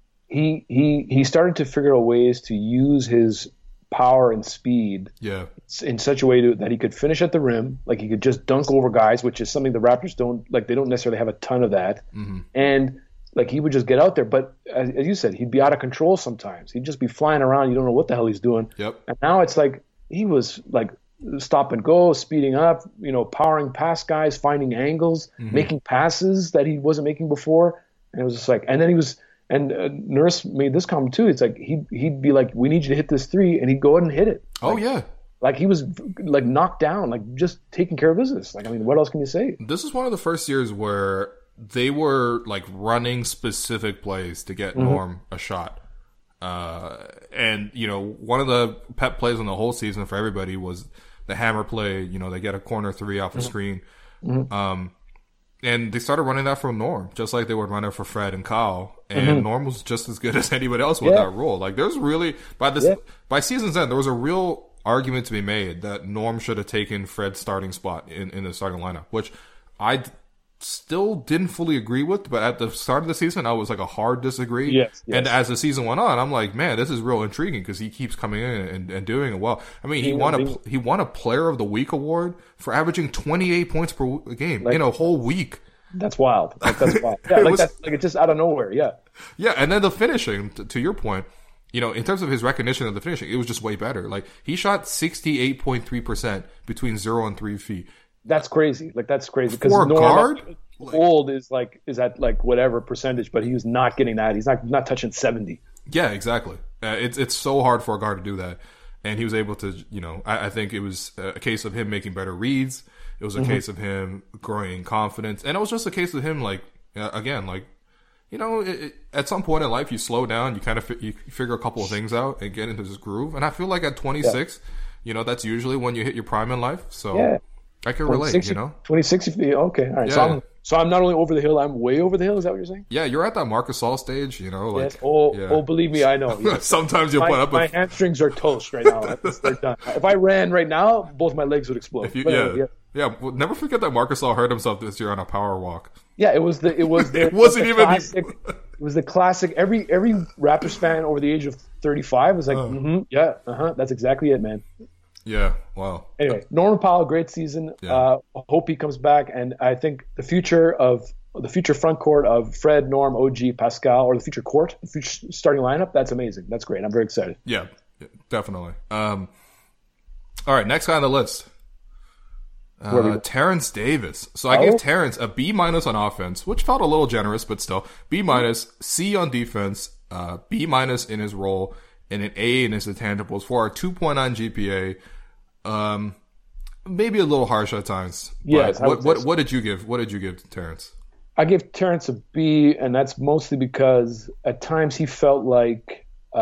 Speaker 4: He started to figure out ways to use his power and speed in such a way that he could finish at the rim, like he could just dunk over guys, which is something the Raptors don't, like, they don't necessarily have a ton of that. And like, he would just get out there, but as you said, he'd be out of control sometimes. He'd just be flying around. You don't know what the hell he's doing. And now it's like he was like stop and go, speeding up, you know, powering past guys, finding angles, making passes that he wasn't making before. And it was just like, and then he was, and Nurse made this comment too. It's like he'd be like, "We need you to hit this 3," and he'd go ahead and hit it. Like he was like knocked down, like just taking care of business. Like, I mean, what else can you say?
Speaker 3: This is one of the first years where they were like running specific plays to get Norm a shot. And you know, one of the pet plays on the whole season for everybody was the hammer play. You know, they get a corner 3 off the screen. And they started running that from Norm, just like they would run it for Fred and Kyle. And Norm was just as good as anybody else with that role. Like, there's really, by season's end, there was a real argument to be made that Norm should have taken Fred's starting spot in the starting lineup, which I still didn't fully agree with. But at the start of the season, I was like a hard disagree. And as the season went on, I'm like, man, this is real intriguing because he keeps coming in and doing it well. I mean, he won a Player of the Week award for averaging 28 points per game in a whole week.
Speaker 4: That's wild. That's wild. Yeah, it's just out of nowhere.
Speaker 3: Yeah, and then the finishing, to your point, you know, in terms of his recognition of the finishing, it was just way better. Like, he shot 68.3% between 0 and 3 feet.
Speaker 4: That's crazy. Like, that's crazy.
Speaker 3: Because for a guard,
Speaker 4: old is at like whatever percentage, but he was not getting that. He's not touching 70.
Speaker 3: Yeah, exactly. It's so hard for a guard to do that, and he was able to. You know, I think it was a case of him making better reads. It was a case of him growing in confidence, and it was just a case of him, like, again, like, you know, at some point in life, you slow down, you kind of you figure a couple of things out and get into this groove. And I feel like at 26, you know, that's usually when you hit your prime in life. So I can relate, you know.
Speaker 4: 26, okay, all right. Yeah. So I'm not only over the hill, I'm way over the hill. Is that what you're saying?
Speaker 3: Yeah, you're at that Marc Gasol stage, you know. Like,
Speaker 4: yes. Believe me, I know.
Speaker 3: Sometimes you'll put up
Speaker 4: my hamstrings are toast right now. They're done. If I ran right now, both my legs would explode.
Speaker 3: Well, never forget that Marc Gasol hurt himself this year on a power walk.
Speaker 4: Yeah, it was the classic. Every Raptors fan over the age of 35 was like, that's exactly it, man.
Speaker 3: Yeah, wow.
Speaker 4: Anyway, Norman Powell, great season. Hope he comes back, and I think the future of the future front court of Fred, Norm, OG, Pascal, or the future court, the future starting lineup, that's amazing. That's great. I'm very excited.
Speaker 3: Yeah, definitely. All right, next guy on the list. Terrence Davis. So I gave Terrence a B- on offense, which felt a little generous, but still. B-, C on defense, B- in his role, and an A in his intangibles for a 2.9 GPA. Maybe a little harsh at times.
Speaker 4: Yes.
Speaker 3: What did you give? What did you give to Terrence?
Speaker 4: I gave Terrence a B, and that's mostly because at times he felt like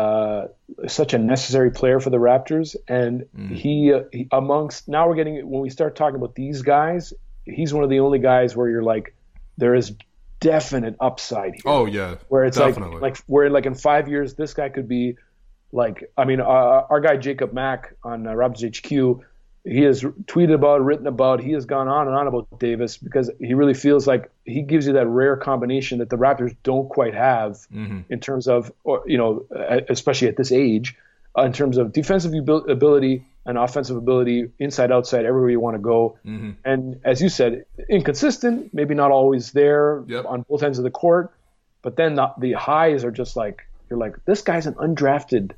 Speaker 4: such a necessary player for the Raptors, and he amongst, now we're getting, when we start talking about these guys, he's one of the only guys where you're like, there is definite upside here.
Speaker 3: Oh yeah,
Speaker 4: where it's
Speaker 3: definitely.
Speaker 4: like where like in 5 years this guy could be like, I mean, our guy Jacob Mack on Raptors HQ, he has tweeted about, written about, he has gone on and on about Davis because he really feels like he gives you that rare combination that the Raptors don't quite have in terms of, or, you know, especially at this age, in terms of defensive ability and offensive ability, inside, outside, everywhere you want to go. And as you said, inconsistent, maybe not always there on both ends of the court, but then the highs are just like, you're like, this guy's an undrafted.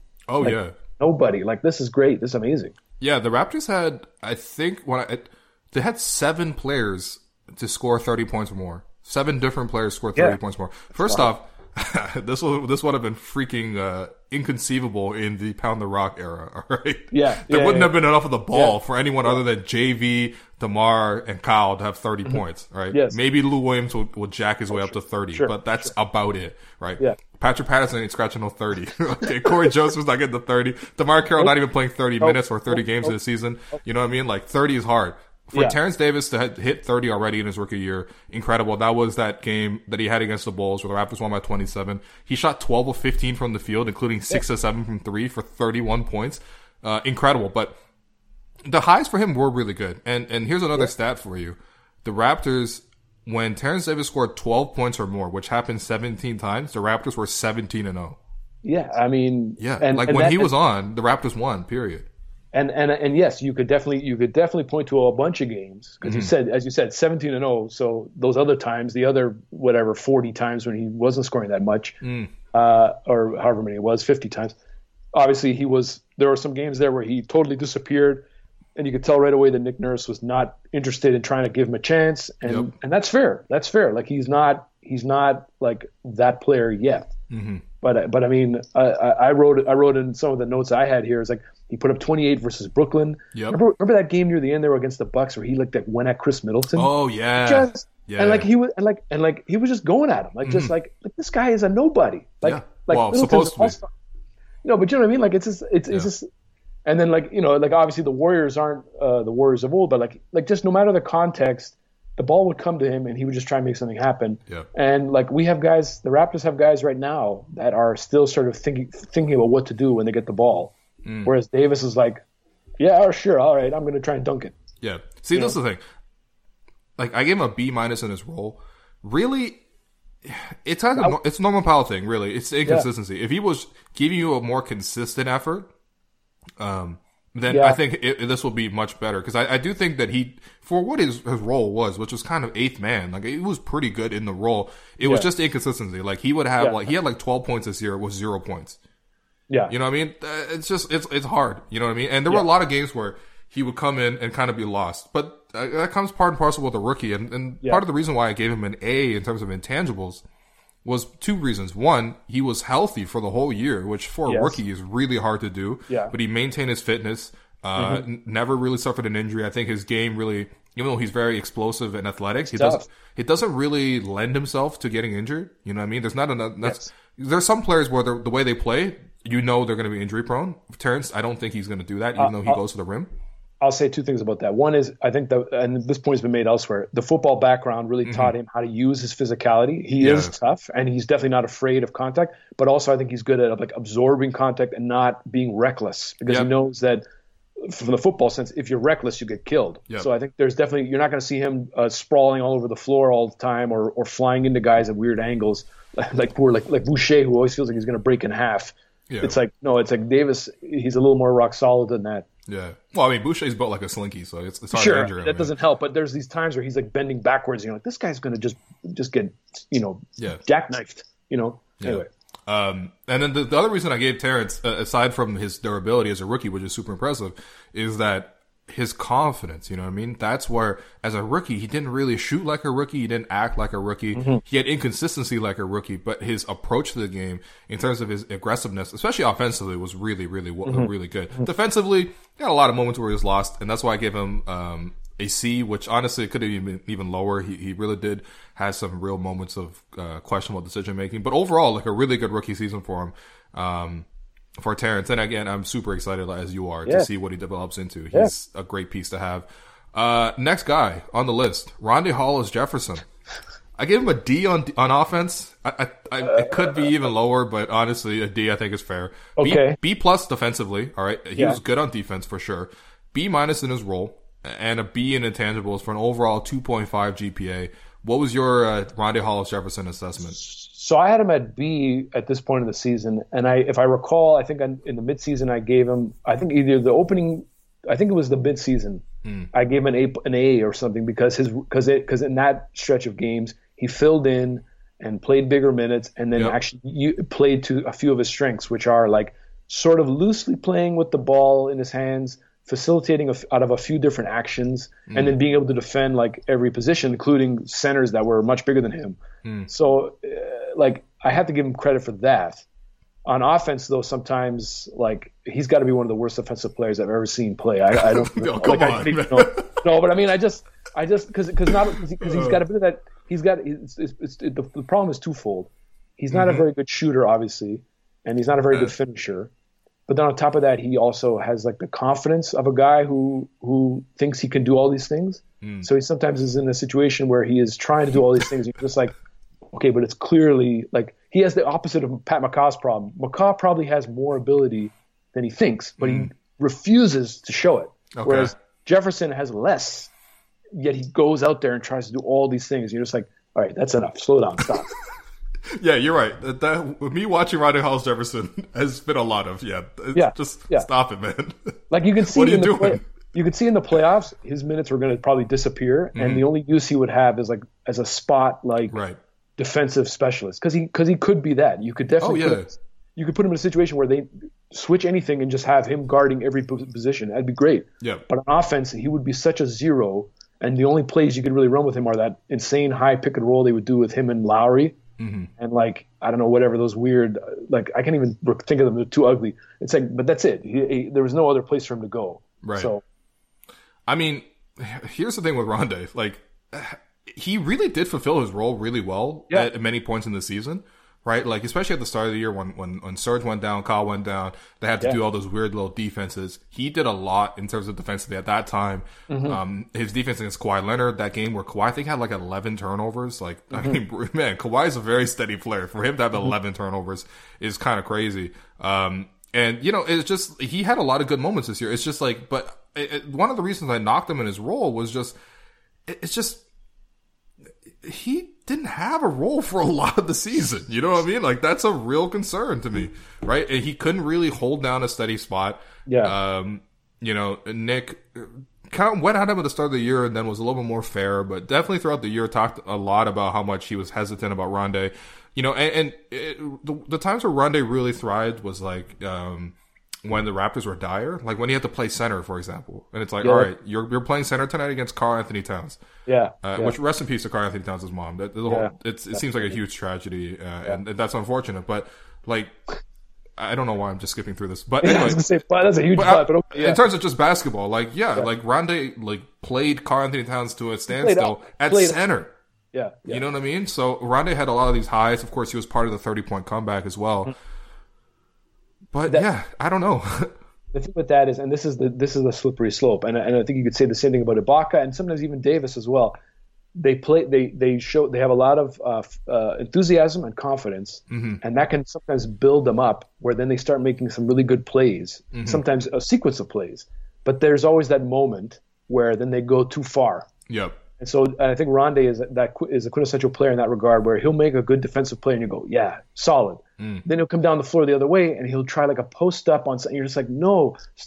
Speaker 4: Nobody. Like, this is great. This is amazing.
Speaker 3: Yeah, the Raptors had, I think, they had 7 players to score 30 points or more. 7 different players scored 30 points more. First off, this would have been freaking inconceivable in the Pound the Rock era, all right? There wouldn't have been enough of the ball for anyone other than JV, DeMar, and Kyle to have 30 points, right?
Speaker 4: Yes.
Speaker 3: Maybe Lou Williams will jack his way up to 30, but that's about it, right?
Speaker 4: Yeah.
Speaker 3: Patrick Patterson ain't scratching no 30. Okay, Corey Joseph's not getting the 30. DeMar Carroll not even playing 30 minutes or 30 games in the season. You know what I mean? Like, 30 is hard. For Terrence Davis to hit 30 already in his rookie year, incredible. That was that game that he had against the Bulls where the Raptors won by 27. He shot 12 of 15 from the field, including 6 of 7 from 3 for 31 points. Incredible. But the highs for him were really good. And here's another stat for you. The Raptors, when Terrence Davis scored 12 points or more, which happened 17 times, the Raptors were 17-0.
Speaker 4: Yeah, I mean...
Speaker 3: Yeah, when he was on, the Raptors won, period.
Speaker 4: And yes, you could definitely point to a bunch of games because you said, as you said, 17-0. So those other times, the other 40 times when he wasn't scoring that much, or however many it was, 50 times. Obviously, there were some games there where he totally disappeared, and you could tell right away that Nick Nurse was not interested in trying to give him a chance, and that's fair. That's fair. Like he's not like that player yet. But I mean, I wrote in some of the notes I had here. It's like he put up 28 versus Brooklyn. Remember that game near the end there against the Bucks where he went at Chris Middleton?
Speaker 3: Oh yeah. And
Speaker 4: he was just going at him just like this guy is a nobody. Well, supposed to be. No, but you know what I mean? Like it's just. And then obviously the Warriors aren't the Warriors of old, but like just no matter the context, the ball would come to him and he would just try and make something happen. And like we have guys, the Raptors have guys right now that are still sort of thinking about what to do when they get the ball. Whereas Davis is like, yeah, sure, all right, I'm going to try and dunk it.
Speaker 3: Yeah. See, that's the thing. Like I gave him a B- in his role. Really, it's kind of it's a Norman Powell thing. Really, it's the inconsistency. If he was giving you a more consistent effort, then I think this will be much better because I do think that he, for what his role was, which was kind of 8th man, like he was pretty good in the role. It was just inconsistency. Like he would have he had 12 points this year with 0 points. Yeah, you know what I mean? It's just it's hard. You know what I mean? And there were a lot of games where he would come in and kind of be lost, but that comes part and parcel with a rookie. And part of the reason why I gave him an A in terms of intangibles was 2 reasons. One, he was healthy for the whole year, which for a rookie is really hard to do. But he maintained his fitness, never really suffered an injury. I think his game really, even though he's very explosive and athletic, he doesn't really lend himself to getting injured. You know what I mean? There's not enough. There's some players where the way they play, they're going to be injury prone. Terrence, I don't think he's going to do that, even though he goes to the rim.
Speaker 4: I'll say 2 things about that. One is, I think and this point's been made elsewhere, the football background really taught him how to use his physicality. He is tough, and he's definitely not afraid of contact, but also I think he's good at absorbing contact and not being reckless because he knows that from the football sense, if you're reckless, you get killed. So I think there's definitely, you're not going to see him sprawling all over the floor all the time or flying into guys at weird angles like Boucher, who always feels like he's going to break in half. It's like, no, it's like Davis, he's a little more rock solid than that.
Speaker 3: Yeah. Well, I mean, Boucher's built like a slinky, so it's hard
Speaker 4: Sure,
Speaker 3: to injure him.
Speaker 4: that doesn't help. But there's these times where he's like bending backwards, and you're like, this guy's going to just get, jackknifed, Anyway.
Speaker 3: And then the other reason I gave Terrence, aside from his durability as a rookie, which is super impressive, is that his confidence, you know what I mean? That's where, as a rookie, he didn't really shoot like a rookie. He didn't act like a rookie. Mm-hmm. He had inconsistency like a rookie, but his approach to the game, in terms of his aggressiveness, especially offensively, was really, really, really good. Mm-hmm. Defensively, he had a lot of moments where he was lost, and that's why I gave him a C, which honestly could have been even lower. He really did have some real moments of questionable decision making, but overall, like a really good rookie season for him. For Terrence, and again, I'm super excited as you are to see what he develops into. He's a great piece to have. Next guy on the list, Rondae Hollis-Jefferson. I gave him a D on offense. It could be even lower, but honestly, a D I think is fair.
Speaker 4: Okay.
Speaker 3: B plus defensively. All right, he was good on defense for sure. B minus in his role, and a B in intangibles for an overall 2.5 GPA. What was your Rondae Hollis-Jefferson assessment?
Speaker 4: So I had him at B at this point in the season, and if I recall, I think in the midseason I gave him, I think either the opening, I think it was the midseason, I gave him an A or something because in that stretch of games he filled in and played bigger minutes, and then actually played to a few of his strengths, which are like sort of loosely playing with the ball in his hands, facilitating out of a few different actions, and then being able to defend like every position, including centers that were much bigger than him. So I have to give him credit for that. On offense, though, sometimes like he's got to be one of the worst offensive players I've ever seen play. I don't know. No, but I mean, I just because he's got a bit of that. The problem is twofold. He's not a very good shooter, obviously, and he's not a very good finisher. But then on top of that, he also has like the confidence of a guy who thinks he can do all these things. So he sometimes is in a situation where he is trying to do all these things. You're just like, okay, but it's clearly like he has the opposite of Pat McCaw's problem. McCaw probably has more ability than he thinks, but he refuses to show it. Okay. Whereas Jefferson has less, yet he goes out there and tries to do all these things. You're just like, all right, that's enough. Slow down, stop.
Speaker 3: Yeah, you're right. With me watching Rondae Hollis-Jefferson has been a lot of stop it, man.
Speaker 4: Like you can see,
Speaker 3: what are you doing?
Speaker 4: You could see in the playoffs, his minutes were going to probably disappear, and the only use he would have is like as a spot defensive specialist, because he could be that. You could definitely you could put him in a situation where they switch anything and just have him guarding every position. That'd be great. Yeah. But on offense, he would be such a zero, and the only plays you could really run with him are that insane high pick and roll they would do with him and Lowry. And like, I don't know, whatever those weird, like I can't even think of them. They're too ugly. It's like, but that's it. There was no other place for him to go.
Speaker 3: Right.
Speaker 4: So,
Speaker 3: I mean, here's the thing with Rondae. Like, he really did fulfill his role really well at many points in the season. Right? Like, especially at the start of the year when Serge went down, Kyle went down, they had to do all those weird little defenses. He did a lot in terms of defensively at that time. His defense against Kawhi Leonard, that game where Kawhi, I think, had like 11 turnovers. Like, I mean, man, Kawhi is a very steady player. For him to have 11 turnovers is kind of crazy. And, it's just, he had a lot of good moments this year. It's just like, but one of the reasons I knocked him in his role was just, he didn't have a role for a lot of the season. You know what I mean? Like, that's a real concern to me, right? And he couldn't really hold down a steady spot. Yeah. Nick kind of went at him at the start of the year and then was a little bit more fair, but definitely throughout the year talked a lot about how much he was hesitant about Rondae. The times where Rondae really thrived was like, when the Raptors were dire, like when he had to play center, for example. And it's like, all right, you're playing center tonight against Karl-Anthony Towns. Which, rest in peace to Karl-Anthony Towns' mom. It seems like a huge tragedy, and that's unfortunate. But, like, I don't know why I'm just skipping through this. But anyway. I was going to say, that's a huge but okay, in terms of just basketball, like Rondae, like, played Karl-Anthony Towns to a standstill at center.
Speaker 4: Yeah.
Speaker 3: You know what I mean? So Rondae had a lot of these highs. Of course, he was part of the 30-point comeback as well. But I don't know.
Speaker 4: The thing with that is, and this is the slippery slope, and I think you could say the same thing about Ibaka and sometimes even Davis as well. They have a lot of enthusiasm and confidence, and that can sometimes build them up, where then they start making some really good plays, sometimes a sequence of plays. But there's always that moment where then they go too far.
Speaker 3: Yep.
Speaker 4: And so I think Rondae is a quintessential player in that regard, where he'll make a good defensive play and you go, yeah, solid. Then he'll come down the floor the other way and he'll try like a post up on something. You're just like, no, stop.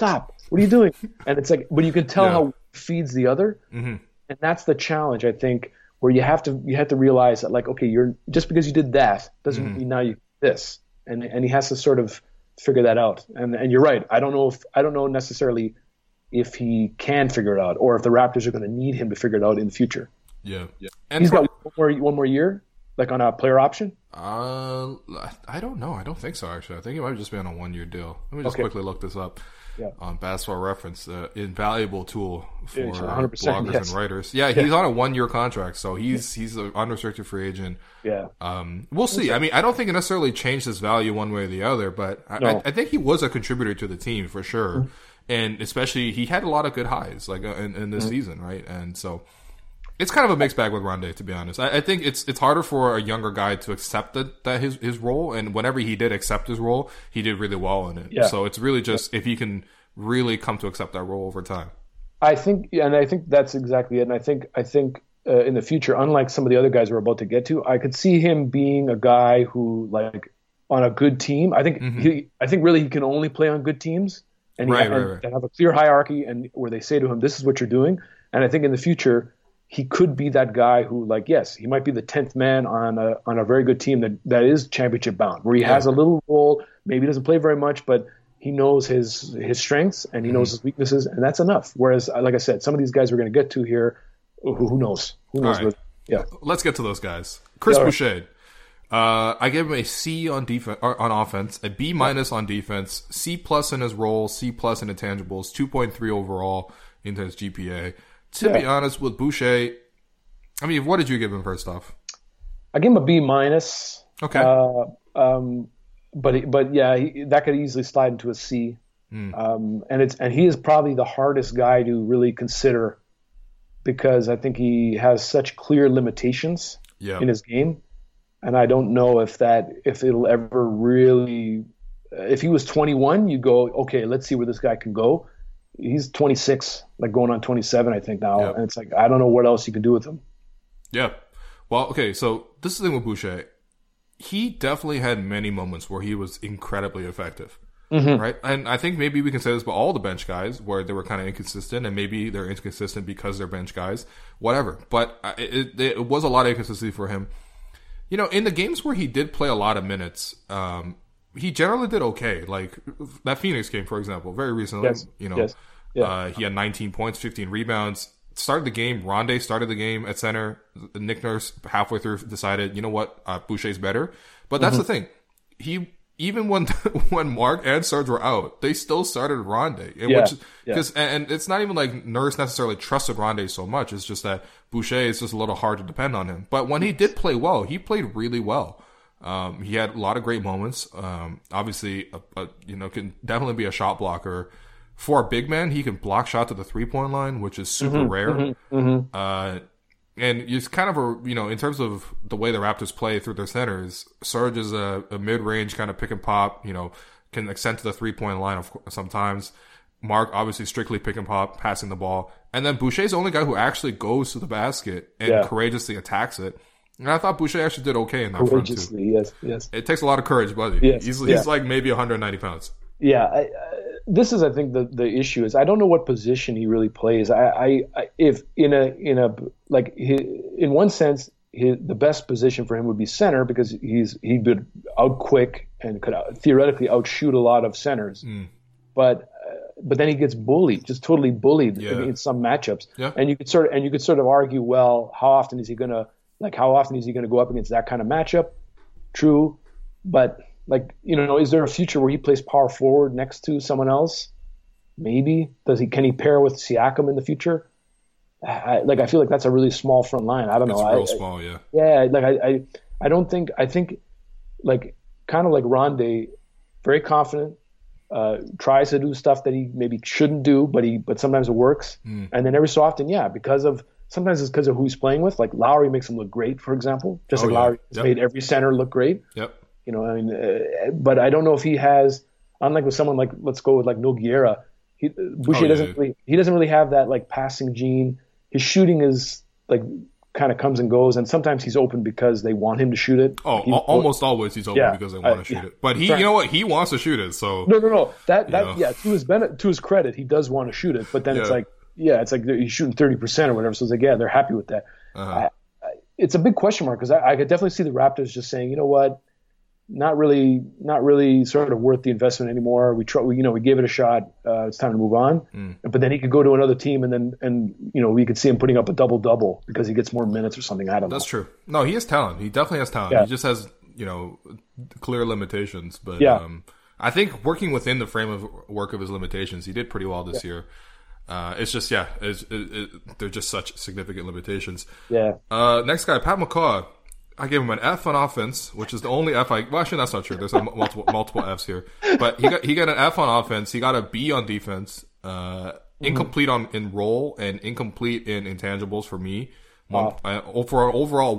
Speaker 4: What are you doing? And it's like, but you can tell how feeds the other, and that's the challenge, I think, where you have to realize that, like, okay, you're just because you did that doesn't mean now you do this, and he has to sort of figure that out. And you're right. I don't know necessarily if he can figure it out, or if the Raptors are going to need him to figure it out in the future.
Speaker 3: Yeah.
Speaker 4: And he's got one more year, like on a player option.
Speaker 3: I don't know. I don't think so. Actually, I think he might just be on a 1-year deal. Let me just quickly look this up.
Speaker 4: Yeah.
Speaker 3: On Basketball Reference, invaluable tool for
Speaker 4: 100%,
Speaker 3: bloggers and writers. Yeah, he's on a 1-year contract, so he's an unrestricted free agent.
Speaker 4: Yeah.
Speaker 3: We'll see. I mean, I don't think it necessarily changed his value one way or the other, but I think he was a contributor to the team for sure, and especially he had a lot of good highs like in this season, right? And so it's kind of a mixed bag with Rondae, to be honest. I think it's harder for a younger guy to accept that his role, and whenever he did accept his role, he did really well in it. Yeah. So it's really just if he can really come to accept that role over time.
Speaker 4: I think that's exactly it. And I think in the future, unlike some of the other guys we're about to get to, I could see him being a guy who, like, on a good team. I think really he can only play on good teams, and and have a clear hierarchy, and where they say to him, "This is what you're doing." And I think in the future, he could be that guy who, like, yes, he might be the 10th man on a very good team that is championship bound, where he has a little role, maybe he doesn't play very much, but he knows his strengths and he knows his weaknesses, and that's enough. Whereas, like I said, some of these guys we're going to get to here, who knows? Who knows?
Speaker 3: Right. Let's get to those guys. Chris Boucher. I gave him a C on defense, on offense, a B- on defense, C+ in his role, C+ in intangibles, 2.3 overall into his GPA. To be honest with Boucher, I mean, what did you give him first off?
Speaker 4: I gave him a B-.
Speaker 3: Okay.
Speaker 4: But yeah, that could easily slide into a C. And he is probably the hardest guy to really consider, because I think he has such clear limitations in his game, and I don't know if it'll ever really. If he was 21, you go, okay, let's see where this guy can go. He's 26, like going on 27, I think now, and it's like I don't know what else you can do with him.
Speaker 3: Yeah. Well, okay, so this is the thing with Boucher. He definitely had many moments where he was incredibly effective, right? And I think maybe we can say this about all the bench guys, where they were kind of inconsistent, and maybe they're inconsistent because they're bench guys, whatever. But it was a lot of inconsistency for him. You know, in the games where he did play a lot of minutes, he generally did okay. Like that Phoenix game, for example, very recently, he had 19 points, 15 rebounds. Started the game. Rondae started the game at center. Nick Nurse halfway through decided, you know what, Boucher's better. But that's the thing. He even when Mark and Serge were out, they still started Rondae. And it's not even like Nurse necessarily trusted Rondae so much. It's just that Boucher is just a little hard to depend on him. But when he did play well, he played really well. He had a lot of great moments. Obviously, can definitely be a shot blocker. For a big man, he can block shot to the 3-point line, which is super rare. And it's kind of in terms of the way the Raptors play through their centers, Serge is a mid-range kind of pick and pop, can extend to the 3-point line sometimes. Mark, obviously, strictly pick and pop, passing the ball. And then Boucher's the only guy who actually goes to the basket and courageously attacks it. And I thought Boucher actually did okay in that front, too.
Speaker 4: Yes.
Speaker 3: It takes a lot of courage, buddy.
Speaker 4: Yes,
Speaker 3: he's like maybe 190 pounds.
Speaker 4: Yeah, this is, I think, the issue is I don't know what position he really plays. If in one sense, the best position for him would be center, because he would out quick and could theoretically outshoot a lot of centers. But then he gets bullied, just totally bullied in some matchups. Yeah. And you could sort of argue, well, how often is he going to go up against that kind of matchup? True, but is there a future where he plays power forward next to someone else? Maybe. Can he pair with Siakam in the future? I feel like that's a really small front line. I don't know.
Speaker 3: It's real small, yeah.
Speaker 4: Yeah, I think kind of like Rondae, very confident, tries to do stuff that he maybe shouldn't do, but sometimes it works. And then every so often, sometimes it's because of who he's playing with. Like Lowry makes him look great, for example. Lowry has made every center look great.
Speaker 3: Yep.
Speaker 4: But I don't know if he has, unlike with someone like, let's go with like Nogueira, Boucher doesn't really have that like passing gene. His shooting is like kind of comes and goes, and sometimes he's open because they want him to shoot it.
Speaker 3: Oh, almost always he's open because they want to shoot it. But he, you know what? He wants to shoot it. So
Speaker 4: no. That to his credit, he does want to shoot it. But then it's like he's shooting 30% or whatever. So it's like, they're happy with that. It's a big question mark because I could definitely see the Raptors just saying, you know what, not really sort of worth the investment anymore. We gave it a shot. It's time to move on. But then he could go to another team and we could see him putting up a double because he gets more minutes or something. I don't know.
Speaker 3: That's true. No, he has talent. He definitely has talent. He just has, clear limitations. But I think working within the frame of work of his limitations, he did pretty well this year. It's just, they're just such significant limitations.
Speaker 4: Yeah.
Speaker 3: Next guy, Pat McCaw. I gave him an F on offense, which is the only F well, actually, that's not true. There's multiple Fs here. But he got an F on offense. He got a B on defense. Incomplete in role and incomplete in intangibles for me. For overall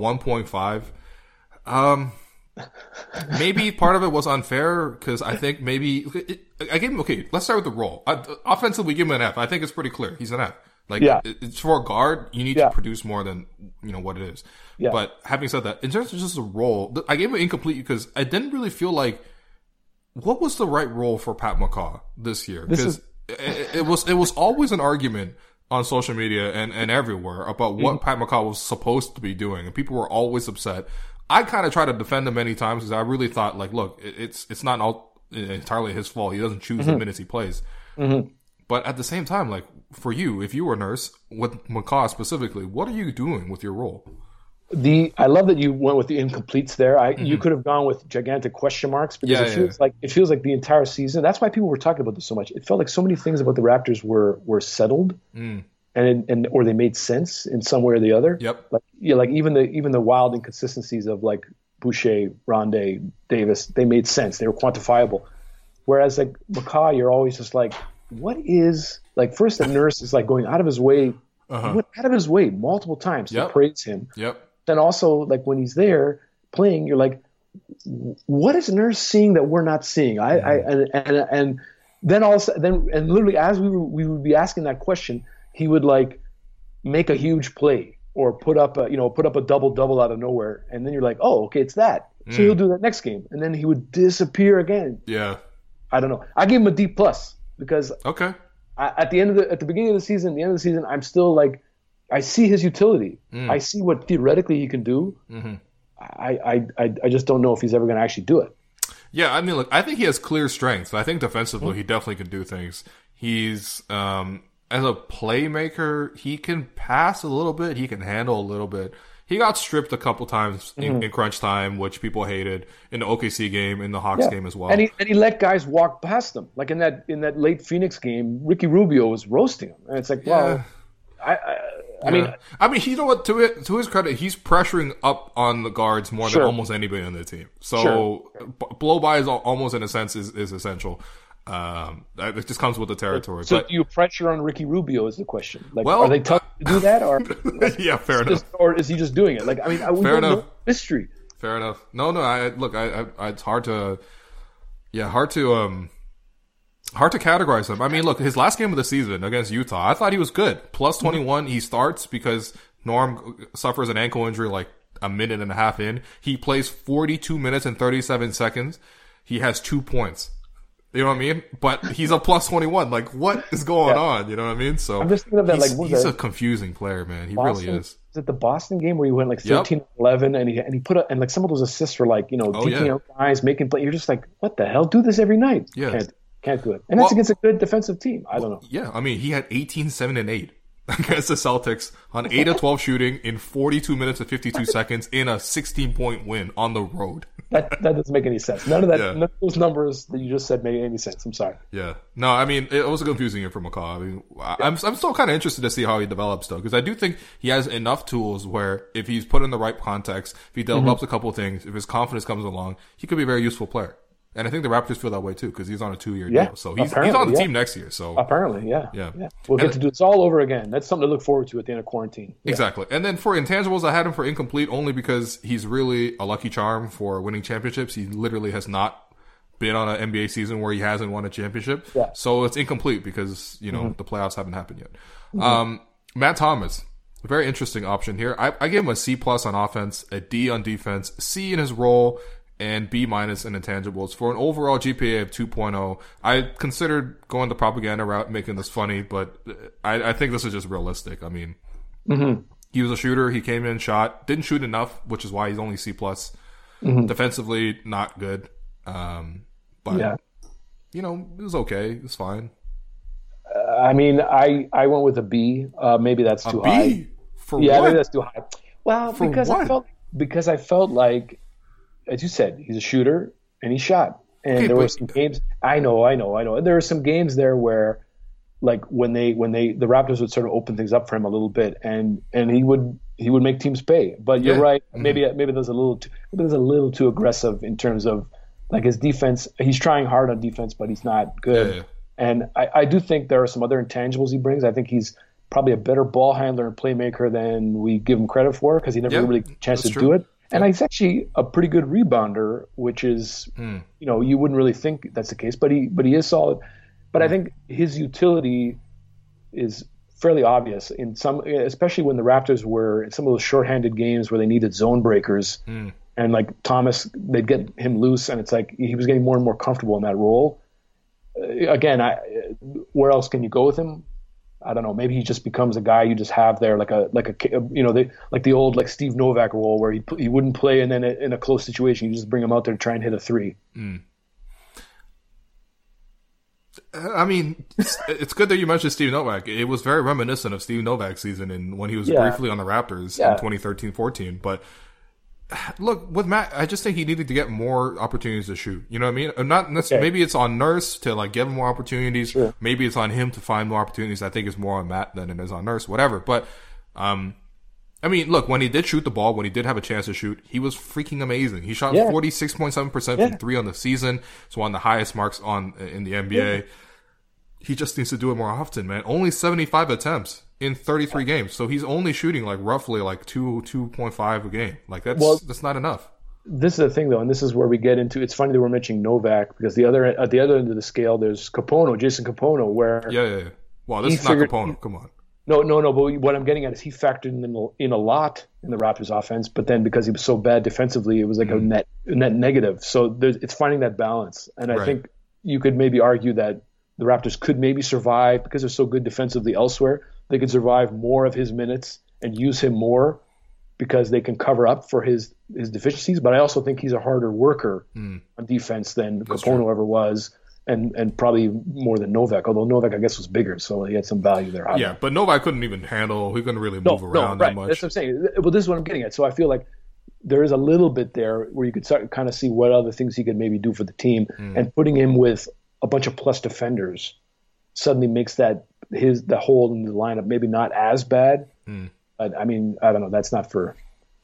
Speaker 3: 1.5. Maybe part of it was unfair because I think I gave him, okay, let's start with the role. Offensively, we give him an F. I think it's pretty clear. He's an F. It's for a guard, you need to produce more than, what it is. Yeah. But having said that, in terms of just a role, I gave it incomplete because I didn't really feel like what was the right role for Pat McCaw this year? Because it was always an argument on social media and everywhere about what Pat McCaw was supposed to be doing, and people were always upset. I kind of tried to defend him many times because I really thought, like, look, it's not entirely his fault. He doesn't choose the minutes he plays. But at the same time, like, for you, if you were a Nurse, with McCaw specifically, what are you doing with your role?
Speaker 4: I love that you went with the incompletes there. You could have gone with gigantic question marks because it feels like the entire season. That's why people were talking about this so much. It felt like so many things about the Raptors were settled, and or they made sense in some way or the other.
Speaker 3: Yep.
Speaker 4: Like even the wild inconsistencies of like Boucher, Rondae, Davis, they made sense. They were quantifiable. Whereas like McCaw, you're always just like, what is like? First, the Nurse is like going out of his way. Went out of his way multiple times to praise him.
Speaker 3: Yep.
Speaker 4: Then also, like when he's there playing, you're like, what is Nurse seeing that we're not seeing? And then also and literally as we would be asking that question, he would like make a huge play or put up a double out of nowhere, and then you're like, oh, okay, it's that. So he'll do that next game, and then he would disappear again.
Speaker 3: Yeah.
Speaker 4: I don't know. I gave him a D+ because at the beginning of the season, the end of the season, I'm still like, I see his utility. I see what theoretically he can do. I just don't know if he's ever going to actually do it.
Speaker 3: Yeah, I mean, look, I think he has clear strengths. I think defensively, he definitely can do things. He's as a playmaker, he can pass a little bit. He can handle a little bit. He got stripped a couple times in crunch time, which people hated in the OKC game, in the Hawks game as well.
Speaker 4: And he let guys walk past him. Like in that late Phoenix game, Ricky Rubio was roasting him, and it's like, well, I mean,
Speaker 3: you know what? To his credit, he's pressuring up on the guards more than almost anybody on the team. So blow by is almost, in a sense, is essential. It just comes with the territory.
Speaker 4: So do you pressure on Ricky Rubio is the question. Like, are they tough to do that, or
Speaker 3: fair enough,
Speaker 4: or is he just doing it? Like, I mean, fair enough. Mystery.
Speaker 3: Fair enough. No, it's hard to categorize him. I mean, look, his last game of the season against Utah, I thought he was good. Plus 21, he starts because Norm suffers an ankle injury like a minute and a half in. He plays 42 minutes and 37 seconds. He has 2 points. You know what I mean? But he's a plus 21. Like, what is going on? You know what I mean? So
Speaker 4: I'm just thinking of that.
Speaker 3: He's a confusing player, man. He really is.
Speaker 4: Is it the Boston game where he went like 13-11 and he put and like some of those assists were like, taking out guys, making play. You're just like, what the hell? Do this every night.
Speaker 3: Yeah.
Speaker 4: Can't do it. And that's against a good defensive team. I don't know.
Speaker 3: Yeah, I mean, he had 18, 7, and 8 against the Celtics on 8 of 12 shooting in 42 minutes and 52 seconds in a 16-point win on the road.
Speaker 4: That doesn't make any sense. None of that. None of those numbers that you just said made any sense. I'm sorry.
Speaker 3: Yeah. No, I mean, it was a confusing year for McCaw. I mean, I'm still kind of interested to see how he develops, though, because I do think he has enough tools where if he's put in the right context, if he develops a couple of things, if his confidence comes along, he could be a very useful player. And I think the Raptors feel that way too because he's on a 2-year deal. So he's on the team next year. So
Speaker 4: apparently, yeah. We'll get to do this all over again. That's something to look forward to at the end of quarantine. Yeah.
Speaker 3: Exactly. And then for intangibles, I had him for incomplete only because he's really a lucky charm for winning championships. He literally has not been on an NBA season where he hasn't won a championship. Yeah. So it's incomplete because the playoffs haven't happened yet. Matt Thomas. A very interesting option here. I gave him a C+ on offense, a D on defense, C in his role, and B- in intangibles. For an overall GPA of 2.0, I considered going the propaganda route, making this funny, but I think this is just realistic. I mean, he was a shooter. He came in, shot, didn't shoot enough, which is why he's only C+. Defensively, not good. But, you know, it was okay. It was fine.
Speaker 4: I mean, I went with a B. Maybe that's too high.
Speaker 3: For what?
Speaker 4: Maybe that's too high. Well,
Speaker 3: For
Speaker 4: because
Speaker 3: what?
Speaker 4: I felt like, as you said, he's a shooter and he shot. And
Speaker 3: Okay,
Speaker 4: there were
Speaker 3: but-
Speaker 4: some games. I know. And there were some games there where, like when the Raptors would sort of open things up for him a little bit, and he would make teams pay. But you're
Speaker 3: Yeah.
Speaker 4: right. Maybe there's a little too aggressive in terms of like his defense. He's trying hard on defense, but he's not good.
Speaker 3: Yeah.
Speaker 4: And I do think there are some other intangibles he brings. I think he's probably a better ball handler and playmaker than we give him credit for because he never really got a chance to
Speaker 3: that's
Speaker 4: do
Speaker 3: true.
Speaker 4: it. And he's actually a pretty good rebounder, which is, you know, you wouldn't really think that's the case, but he is solid. But I think his utility is fairly obvious in some, especially when the Raptors were in some of those shorthanded games where they needed zone breakers, and like Thomas, they'd get him loose, and it's like he was getting more and more comfortable in that role. Again, where else can you go with him? I don't know. Maybe he just becomes a guy you just have there, like the old like Steve Novak role where he wouldn't play, and then in a close situation you just bring him out there to try and hit a three.
Speaker 3: I mean, it's good that you mentioned Steve Novak. It was very reminiscent of Steve Novak's season when he was briefly on the Raptors in 2013-14. But look, with Matt, I just think he needed to get more opportunities to shoot. You know what I mean? Not necessarily, maybe it's on Nurse to like give him more opportunities.
Speaker 4: Sure.
Speaker 3: Maybe it's on him to find more opportunities. I think it's more on Matt than it is on Nurse. Whatever. But I mean, look, when he did shoot the ball, when he did have a chance to shoot, he was freaking amazing. He shot 46.7% from three on the season, so on the highest marks in the NBA. He just needs to do it more often, man. Only 75 attempts in 33 games, so he's only shooting like roughly like 2.5 a game. Like that's not enough.
Speaker 4: This is the thing, though, and this is where we get into. It's funny that we're mentioning Novak because at the other end of the scale, there's Jason Capono, where
Speaker 3: Yeah. Well, this is not Capono. Come on.
Speaker 4: No. But what I'm getting at is he factored in a lot in the Raptors' offense, but then because he was so bad defensively, it was like a net negative. So it's finding that balance, and I think you could maybe argue that the Raptors could maybe survive because they're so good defensively elsewhere. They could survive more of his minutes and use him more because they can cover up for his deficiencies. But I also think he's a harder worker on defense than Capono ever was. And probably more than Novak, although Novak, I guess, was bigger, so he had some value there.
Speaker 3: Yeah, but Novak couldn't even handle. He couldn't really move around that much.
Speaker 4: That's what I'm saying. Well, this is what I'm getting at. So I feel like there is a little bit there where you could start kind of see what other things he could maybe do for the team, and putting him with a bunch of plus defenders suddenly makes the hole in the lineup maybe not as bad. But I mean, I don't know. That's not for.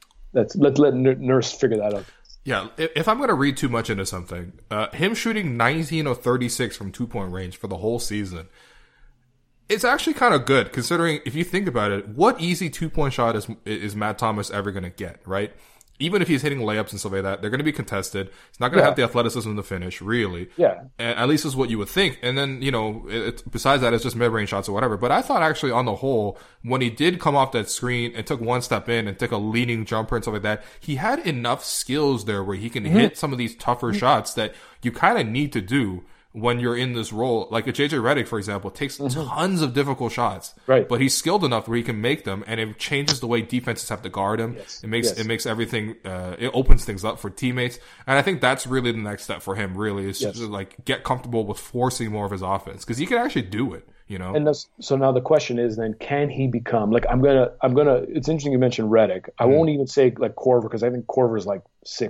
Speaker 4: Let Nurse figure that out.
Speaker 3: Yeah, if I'm going to read too much into something, him shooting 19 of 36 from 2-point range for the whole season, it's actually kind of good considering if you think about it, what easy 2-point shot is Matt Thomas ever going to get, right? Even if he's hitting layups and stuff like that, they're going to be contested. He's not going to have the athleticism to finish, really.
Speaker 4: Yeah.
Speaker 3: And at least is what you would think. And then, you know, besides that, it's just mid-range shots or whatever. But I thought actually on the whole, when he did come off that screen and took one step in and took a leading jumper and stuff like that, he had enough skills there where he can hit some of these tougher shots that you kind of need to do when you're in this role. Like a JJ Redick, for example, takes tons of difficult shots,
Speaker 4: right?
Speaker 3: But he's skilled enough where he can make them, and it changes the way defenses have to guard him. It makes everything. It opens things up for teammates, and I think that's really the next step for him. Really, is just like get comfortable with forcing more of his offense because he can actually do it. You know.
Speaker 4: And so now the question is then, can he become like I'm gonna? It's interesting you mentioned Redick. I won't even say like Korver because I think Korver's like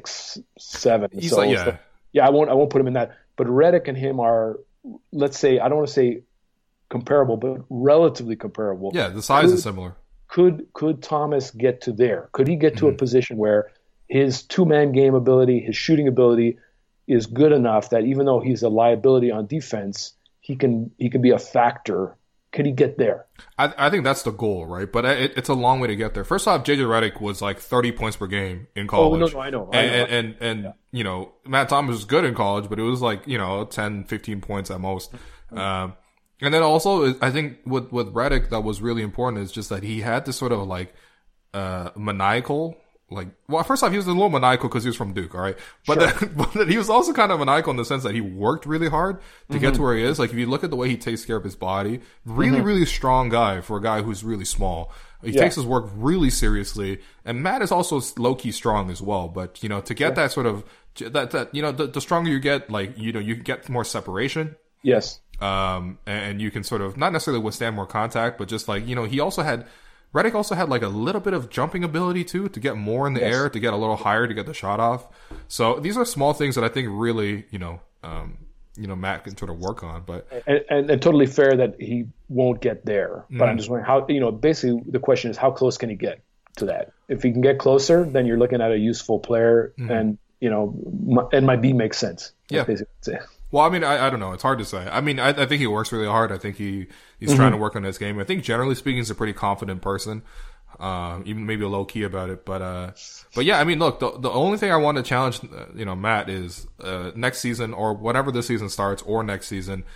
Speaker 4: 6'7".
Speaker 3: He's
Speaker 4: so, I won't put him in that. But Redick and him are, let's say, I don't want to say comparable, but relatively comparable.
Speaker 3: Yeah, the size is similar.
Speaker 4: Could Thomas get to there? Could he get to a position where his two-man game ability, his shooting ability is good enough that even though he's a liability on defense, he can be a factor? Could he get there?
Speaker 3: I think that's the goal, right? But it's a long way to get there. First off, JJ Redick was like 30 points per game in college.
Speaker 4: Oh, no, I know.
Speaker 3: And you know, Matt Thomas was good in college, but it was like, you know, 10, 15 points at most. And then also, I think with Redick, that was really important is just that he had this sort of like maniacal, like, well, first off, he was a little maniacal because he was from Duke, all right? But,
Speaker 4: Sure.
Speaker 3: then he was also kind of maniacal in the sense that he worked really hard to get to where he is. Like, if you look at the way he takes care of his body, really, really strong guy for a guy who's really small. He takes his work really seriously. And Matt is also low-key strong as well. But, you know, to get that sort of, that you know, the stronger you get, like, you know, you get more separation.
Speaker 4: Yes.
Speaker 3: And you can sort of not necessarily withstand more contact, but just like, you know, Redick also had like a little bit of jumping ability too, to get more in the air, to get a little higher, to get the shot off. So these are small things that I think really, you know, Matt can sort of work on. But
Speaker 4: and totally fair that he won't get there. But I'm just wondering how, you know, basically the question is how close can he get to that? If he can get closer, then you're looking at a useful player, and you know, and my B makes sense.
Speaker 3: Yeah.
Speaker 4: Basically.
Speaker 3: Well, I mean, I don't know. It's hard to say. I mean, I think he works really hard. I think he's trying to work on his game. I think generally speaking, he's a pretty confident person, even maybe a low key about it. But yeah, I mean, look, the only thing I want to challenge, you know, Matt is next season or whenever this season starts or next season,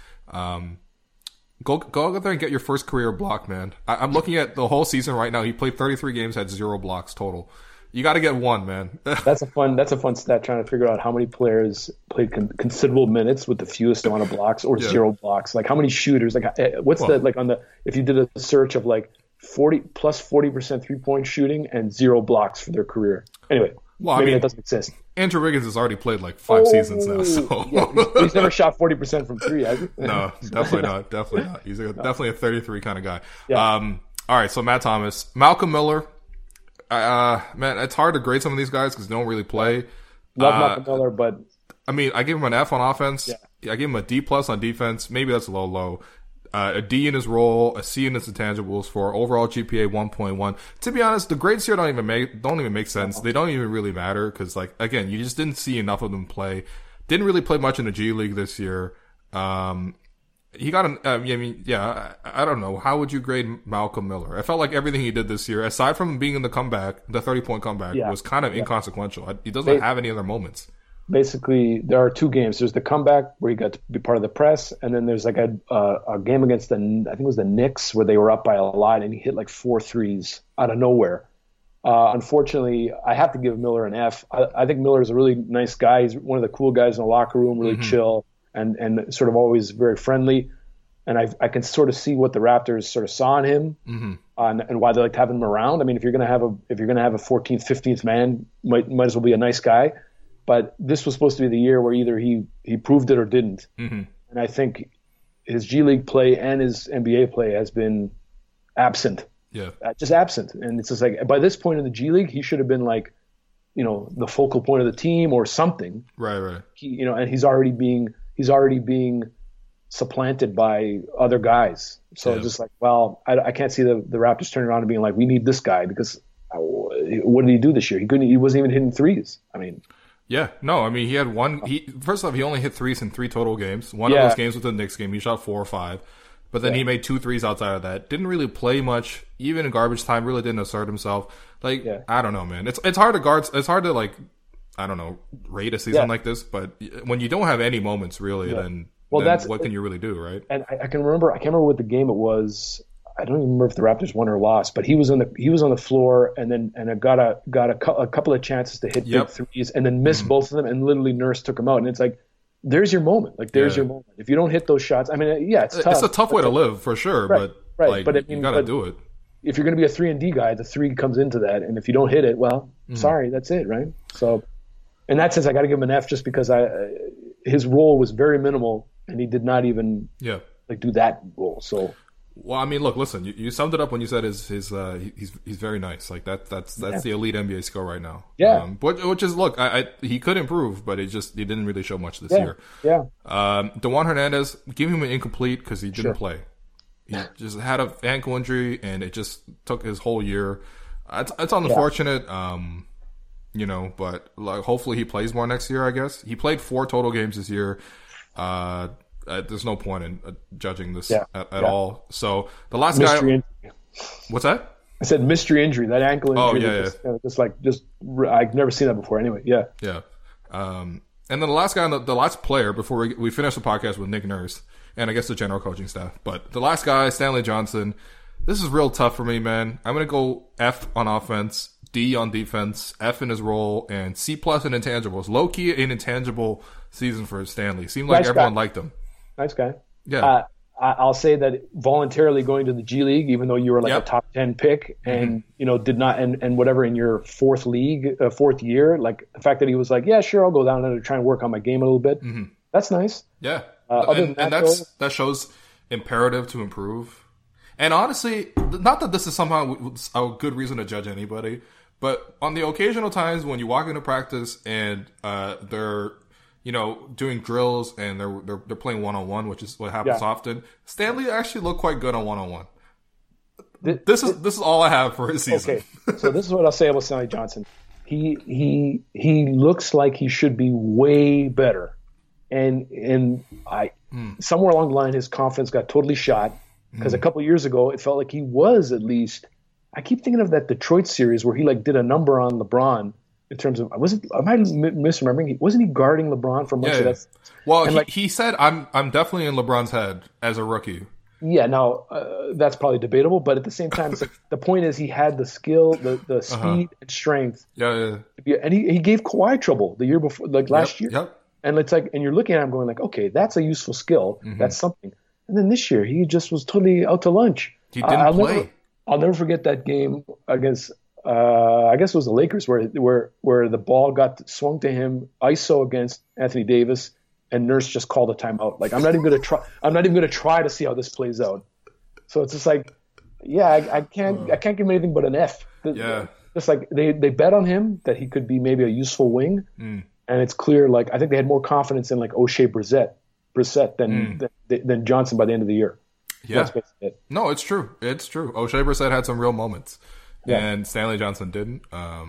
Speaker 3: go out there and get your first career block, man. I'm looking at the whole season right now. He played 33 games, had 0 blocks total. You got to get one, man.
Speaker 4: That's a fun stat, trying to figure out how many players played considerable minutes with the fewest amount of blocks or 0 blocks. Like how many shooters? Like what's the like on the if you did a search of like 40% 3-point shooting and 0 blocks for their career. Anyway,
Speaker 3: well,
Speaker 4: maybe that doesn't exist.
Speaker 3: Andrew Wiggins has already played like 5 seasons now, so
Speaker 4: yeah, he's never shot 40% from 3, has he?
Speaker 3: No, definitely not. Definitely not. He's definitely a 33 kind of guy.
Speaker 4: Yeah.
Speaker 3: All right, so Matt Thomas, Malcolm Miller. Man, it's hard to grade some of these guys because they don't really play.
Speaker 4: Love Malcolm Miller, but
Speaker 3: I mean, I give him an F on offense.
Speaker 4: Yeah.
Speaker 3: I give him a D+ on defense. Maybe that's a little low. A D in his role, a C in his intangibles for overall GPA 1.1. To be honest, the grades here don't even make sense. They don't even really matter because, like, again, you just didn't see enough of them play. Didn't really play much in the G League this year. He got an, I mean, yeah, I don't know. How would you grade Malcolm Miller? I felt like everything he did this year, aside from being in the comeback, the 30-point comeback, was kind of inconsequential. He doesn't have any other moments.
Speaker 4: Basically, there are 2 games. There's the comeback where he got to be part of the press, and then there's like a game against I think it was the Knicks where they were up by a lot, and he hit like 4 threes out of nowhere. Unfortunately, I have to give Miller an F. I think Miller is a really nice guy. He's one of the cool guys in the locker room, really chill. And sort of always very friendly, and I can sort of see what the Raptors sort of saw in him, and why they liked having him around. I mean, if you're gonna have a 14th, 15th man, might as well be a nice guy. But this was supposed to be the year where either he proved it or didn't. And I think his G League play and his NBA play has been absent.
Speaker 3: Yeah,
Speaker 4: just absent. And it's just like by this point in the G League, he should have been like, you know, the focal point of the team or something.
Speaker 3: Right.
Speaker 4: You know, and he's already being supplanted by other guys. So just like, well, I can't see the Raptors turning around and being like, we need this guy because what did he do this year? He wasn't even hitting threes. I mean,
Speaker 3: yeah, no, I mean, he had one. First off, he only hit threes in 3 total games. One of those games was the Knicks game. He shot 4 or 5, but then he made 2 threes outside of that. Didn't really play much, even in garbage time. Really didn't assert himself. Like, I don't know, man. It's hard to guard. It's hard to like, I don't know, rate a season like this. But when you don't have any moments, really, then what can you really do, right? And
Speaker 4: I can't remember what the game it was. I don't even remember if the Raptors won or lost, but he was on the floor and got a couple of chances to hit big threes and then missed both of them, and literally Nurse took him out. And it's like, there's your moment. Like, there's your moment. If you don't hit those shots, I mean, it's tough.
Speaker 3: It's a tough way to live for sure, but like, but I mean, you got to do it.
Speaker 4: If you're going to be a 3-and-D guy, the 3 comes into that, and if you don't hit it, well, sorry, that's it, right? So, in that sense, I got to give him an F just because his role was very minimal, and he did not even like do that role. So.
Speaker 3: Well, I mean, look, listen. You summed it up when you said he's very nice. Like that's the elite NBA skill right now.
Speaker 4: Yeah.
Speaker 3: Which is, look, he could improve, but he didn't really show much this year.
Speaker 4: Yeah.
Speaker 3: DeJuan Hernandez, give him an incomplete because he didn't play. He just had an ankle injury, and it just took his whole year. It's unfortunate, you know, but like hopefully he plays more next year. I guess he played 4 total games this year. There's no point in judging this at all. So the last
Speaker 4: mystery
Speaker 3: guy,
Speaker 4: injury.
Speaker 3: What's that?
Speaker 4: I said mystery injury. That ankle injury. I've never seen that before. Anyway, yeah.
Speaker 3: And then the last guy, the last player before we finish the podcast with Nick Nurse. and I guess the general coaching staff. But the last guy, Stanley Johnson, this is real tough for me, man. I'm going to go F on offense, D on defense, F in his role, and C plus in intangibles. Low-key an intangible season for Stanley. Seemed like everyone liked him.
Speaker 4: Nice guy.
Speaker 3: Yeah.
Speaker 4: I'll say that voluntarily going to the G League, even though you were like a top 10 pick and, did not, and whatever in your fourth year, like the fact that he was like, yeah, sure, I'll go down there to try and work on my game a little bit. Mm-hmm. That's nice.
Speaker 3: Yeah. That shows imperative to improve. And honestly, not that this is somehow a good reason to judge anybody, but on the occasional times when you walk into practice and they're doing drills and they're playing one-on-one, which is what happens often. Stanley actually looked quite good on one-on-one. This is all I have for his season.
Speaker 4: Okay, so this is what I'll say about Stanley Johnson. He looks like he should be way better, and somewhere along the line his confidence got totally shot because a couple years ago it felt like he was at least. I keep thinking of that Detroit series where he did a number on LeBron. In terms of, am I misremembering? Wasn't he guarding LeBron for much of that?
Speaker 3: Well, he said, "I'm definitely in LeBron's head as a rookie."
Speaker 4: Yeah, now that's probably debatable, but at the same time, the point is he had the skill, the speed and strength.
Speaker 3: Yeah.
Speaker 4: And he gave Kawhi trouble the year before, last year.
Speaker 3: Yep.
Speaker 4: And it's and you're looking at him going okay, that's a useful skill. Mm-hmm. That's something. And then this year, he just was totally out to lunch.
Speaker 3: He didn't play.
Speaker 4: I'll never forget that game against. I guess it was the Lakers where the ball got swung to him, ISO against Anthony Davis, and Nurse just called a timeout. I'm not even going to try. I'm not even going to try to see how this plays out. So it's just I can't give him anything but an F. Just they bet on him that he could be maybe a useful wing, and it's clear. I think they had more confidence in O'Shea Brissett than Johnson by the end of the year.
Speaker 3: Yeah. That's basically it. No, it's true. It's true. O'Shea Brissett had some real moments. Yeah. And Stanley Johnson didn't.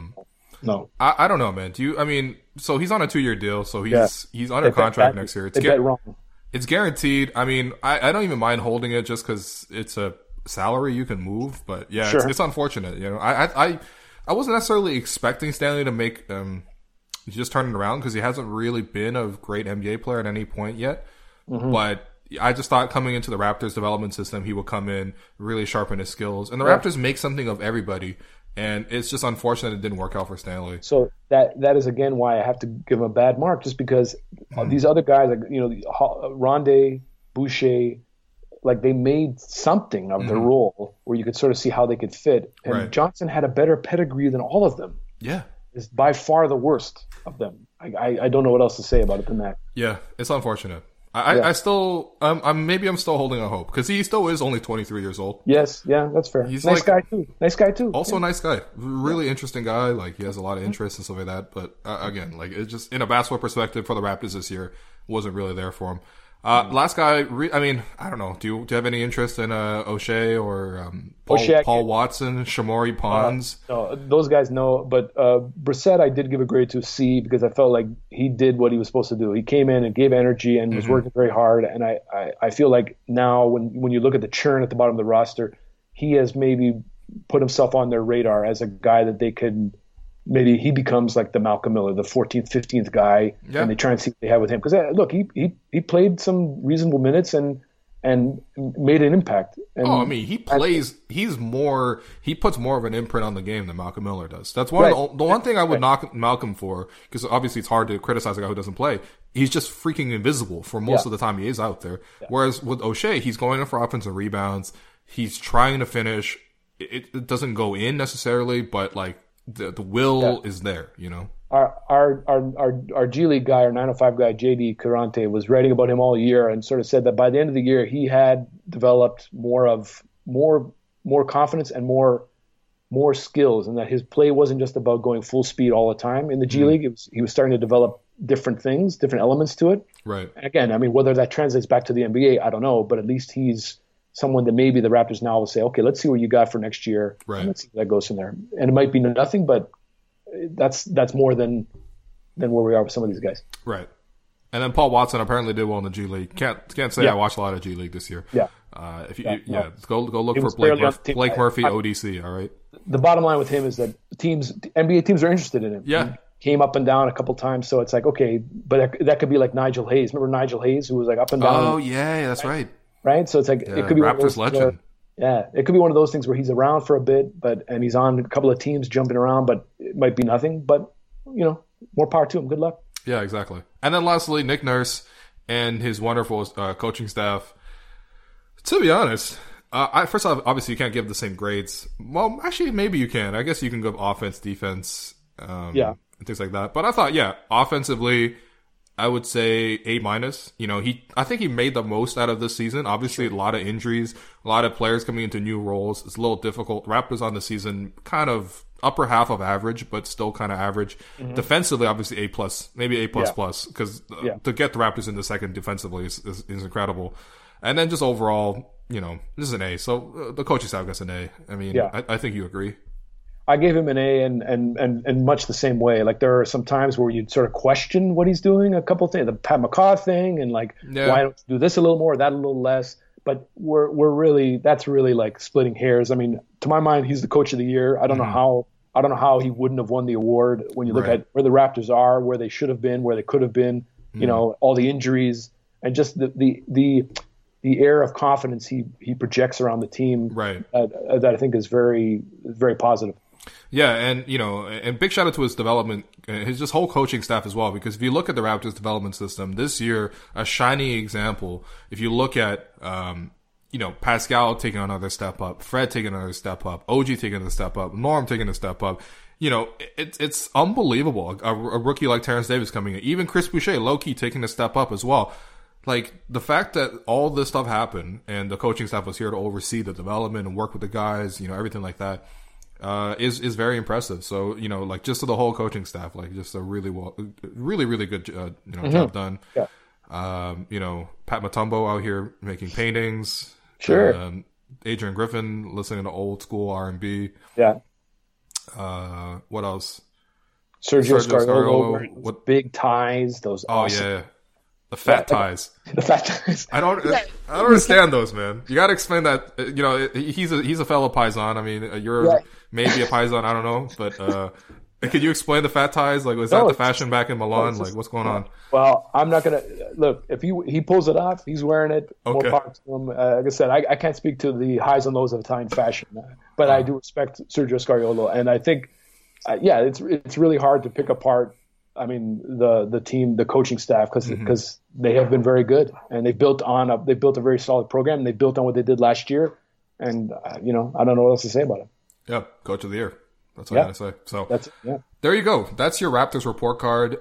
Speaker 4: No,
Speaker 3: I don't know, man. So he's on a 2-year deal, so he's under contract next year. It's guaranteed. I mean, I don't even mind holding it just because it's a salary you can move. But yeah, sure. It's unfortunate. I wasn't necessarily expecting Stanley to make just turn it around because he hasn't really been a great NBA player at any point yet. Mm-hmm. But I just thought coming into the Raptors development system, he would come in, really sharpen his skills. And the Raptors make something of everybody. And it's just unfortunate it didn't work out for Stanley.
Speaker 4: So that is, again, why I have to give him a bad mark, just because these other guys, Rondae, Boucher, they made something of their role where you could sort of see how they could fit. And Johnson had a better pedigree than all of them.
Speaker 3: Yeah.
Speaker 4: Is by far the worst of them. I don't know what else to say about it than that.
Speaker 3: Yeah, it's unfortunate. I'm still holding a hope because he still is only 23 years old.
Speaker 4: Yes, yeah, that's fair. He's nice guy too.
Speaker 3: Also a nice guy, really interesting guy. He has a lot of interests and stuff like that. But again, it's just in a basketball perspective for the Raptors this year, wasn't really there for him. Last guy, I don't know. Do you have any interest in O'Shea or Paul Watson, Shamori Pons?
Speaker 4: No, those guys no. But Brissett, I did give a grade to a C because I felt like he did what he was supposed to do. He came in and gave energy and was working very hard. And I feel like now when you look at the churn at the bottom of the roster, he has maybe put himself on their radar as a guy that they could. Maybe he becomes like the Malcolm Miller, the 14th, 15th guy, and they try and see what they have with him. Because look, he played some reasonable minutes and made an impact. And,
Speaker 3: he plays. He puts more of an imprint on the game than Malcolm Miller does. That's the one thing I would knock Malcolm for, because obviously it's hard to criticize a guy who doesn't play. He's just freaking invisible for most of the time he is out there. Yeah. Whereas with O'Shea, he's going in for offensive rebounds. He's trying to finish. It doesn't go in necessarily, but the will is there,
Speaker 4: Our G League guy, our 905 guy, JD Carante, was writing about him all year and sort of said that by the end of the year he had developed more confidence and more skills, and that his play wasn't just about going full speed all the time in the G League. He was starting to develop different things, different elements to it.
Speaker 3: Right.
Speaker 4: And again, whether that translates back to the NBA, I don't know, but at least he's someone that maybe the Raptors now will say, okay, let's see what you got for next year.
Speaker 3: Right.
Speaker 4: And let's see where that goes from there. And it might be nothing, but that's more than where we are with some of these guys.
Speaker 3: Right. And then Paul Watson apparently did well in the G League. Can't say I watched a lot of G League this year.
Speaker 4: Yeah.
Speaker 3: Go look for Blake Murphy, ODC. All right.
Speaker 4: The bottom line with him is that NBA teams are interested in him.
Speaker 3: Yeah.
Speaker 4: came up and down a couple times. So it's like, okay, but that could be like Nigel Hayes. Remember Nigel Hayes, who was like up and down?
Speaker 3: Oh yeah, that's right.
Speaker 4: Right. So it's like it could be
Speaker 3: Raptors legend.
Speaker 4: It could be one of those things where he's around for a bit, and he's on a couple of teams jumping around, but it might be nothing. But more power to him. Good luck.
Speaker 3: Yeah, exactly. And then lastly, Nick Nurse and his wonderful coaching staff. To be honest, first off, obviously you can't give the same grades. Well, actually, maybe you can. I guess you can give offense, defense, and things like that. But I thought, offensively, I would say A-. I think he made the most out of this season. Obviously, a lot of injuries, a lot of players coming into new roles. It's a little difficult. Raptors on the season, kind of upper half of average, but still kind of average. Mm-hmm. Defensively, obviously A+, maybe A++, because to get the Raptors in the second defensively is incredible. And then just overall, this is an A. So the coaching staff gets an A. I mean, I think you agree.
Speaker 4: I gave him an A and much the same way. Like there are some times where you'd sort of question what he's doing, a couple of things, the Pat McCaw thing, and like why don't you do this a little more, that a little less. But that's really like splitting hairs. I mean, to my mind, he's the coach of the year. I don't know how he wouldn't have won the award when you look at where the Raptors are, where they should have been, where they could have been. All the injuries and just the air of confidence he projects around the team, that I think is very, very positive.
Speaker 3: Yeah, and big shout out to his development, his whole coaching staff as well, because if you look at the Raptors development system this year, a shining example, if you look at, Pascal taking another step up, Fred taking another step up, OG taking another step up, Norm taking a step up, it's unbelievable. A rookie like Terrence Davis coming in, even Chris Boucher, low-key taking a step up as well. Like, the fact that all this stuff happened and the coaching staff was here to oversee the development and work with the guys, everything like that, is very impressive. So, just to the whole coaching staff, like, just a really good, job done.
Speaker 4: Yeah.
Speaker 3: Pat Mutombo out here making paintings.
Speaker 4: Sure.
Speaker 3: Adrian Griffin listening to old school R&B.
Speaker 4: Yeah.
Speaker 3: What else?
Speaker 4: Sergio Scariolo, with big ties, those awesome.
Speaker 3: Oh, yeah. The fat ties.
Speaker 4: The fat ties.
Speaker 3: I don't understand those, man. You got to explain that. He's a fellow Paisan. I mean, you're maybe a Paisan. I don't know, but could you explain the fat ties? Like, was that the fashion back in Milan? Like, what's going on?
Speaker 4: Well, I'm not gonna look. If he pulls it off, he's wearing it.
Speaker 3: Okay.
Speaker 4: More power to him. Like I said, I can't speak to the highs and lows of Italian fashion, but I do respect Sergio Scariolo, and I think, it's really hard to pick apart. I mean, the team, the coaching staff, because they have been very good, and they've built a very solid program. And they built on what they did last year, and I don't know what else to say about it.
Speaker 3: Yeah, coach of the year. That's what I gotta say. So there you go. That's your Raptors report card.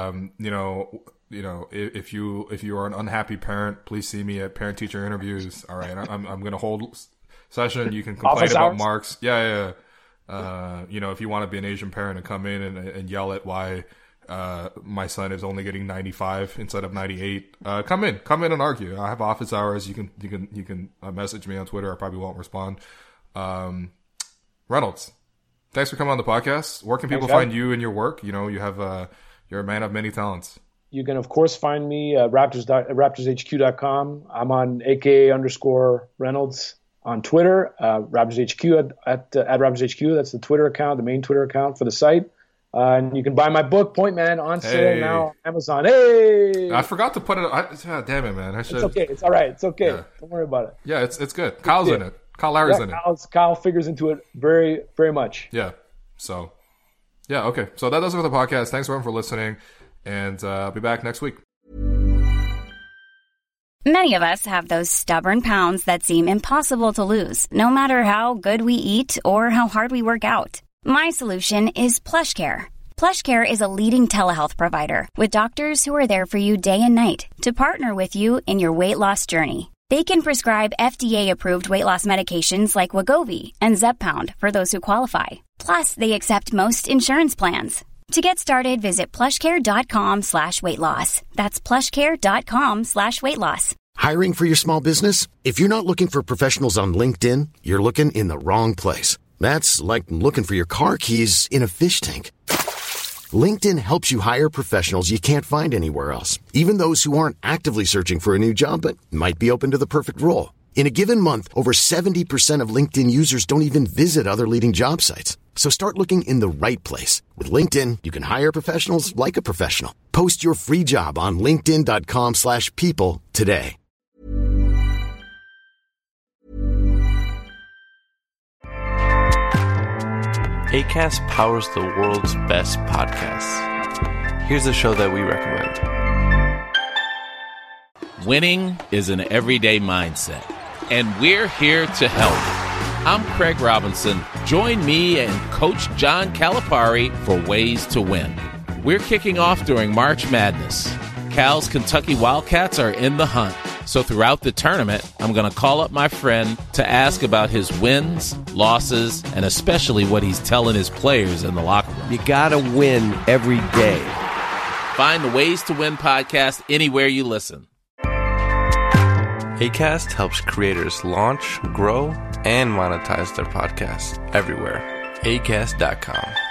Speaker 3: If you are an unhappy parent, please see me at parent teacher interviews. All right, I'm gonna hold session. You can complain about marks. Yeah. If you want to be an Asian parent and come in and yell at why my son is only getting 95 instead of 98. Come in and argue. I have office hours. You can message me on Twitter. I probably won't respond. Reynolds, thanks for coming on the podcast. Where can people find you and your work? You're a man of many talents. You can, of course, find me at raptorshq.com. I'm on aka_Reynolds on Twitter, RaptorsHQ at RaptorsHQ. That's the Twitter account, the main Twitter account for the site. And you can buy my book, Point Man, on sale now on Amazon. Hey! I forgot to put it. Damn it, man! It's okay. It's all right. It's okay. Yeah. Don't worry about it. Yeah, it's good. Kyle's in it. Kyle Lowry's in it. Kyle figures into it very, very much. Yeah. So, okay. So that does it for the podcast. Thanks everyone for listening, and I'll be back next week. Many of us have those stubborn pounds that seem impossible to lose, no matter how good we eat or how hard we work out. My solution is PlushCare. PlushCare is a leading telehealth provider with doctors who are there for you day and night to partner with you in your weight loss journey. They can prescribe FDA-approved weight loss medications like Wegovy and Zepbound for those who qualify. Plus, they accept most insurance plans. To get started, visit plushcare.com/weightloss. That's plushcare.com/weightloss. Hiring for your small business? If you're not looking for professionals on LinkedIn, you're looking in the wrong place. That's like looking for your car keys in a fish tank. LinkedIn helps you hire professionals you can't find anywhere else, even those who aren't actively searching for a new job but might be open to the perfect role.
Speaker 2: In a given month, over 70% of LinkedIn users don't even visit other leading job sites. So start looking in the right place. With LinkedIn, you can hire professionals like a professional. Post your free job on linkedin.com/people today.
Speaker 5: Acast powers the world's best podcasts. Here's a show that we recommend.
Speaker 6: Winning is an everyday mindset, and we're here to help. I'm Craig Robinson. Join me and Coach John Calipari for Ways to Win. We're kicking off during March Madness. Cal's Kentucky Wildcats are in the hunt. So throughout the tournament, I'm going to call up my friend to ask about his wins, losses, and especially what he's telling his players in the locker room.
Speaker 7: You got to win every day.
Speaker 6: Find the Ways to Win podcast anywhere you listen.
Speaker 5: Acast helps creators launch, grow, and monetize their podcasts everywhere. Acast.com.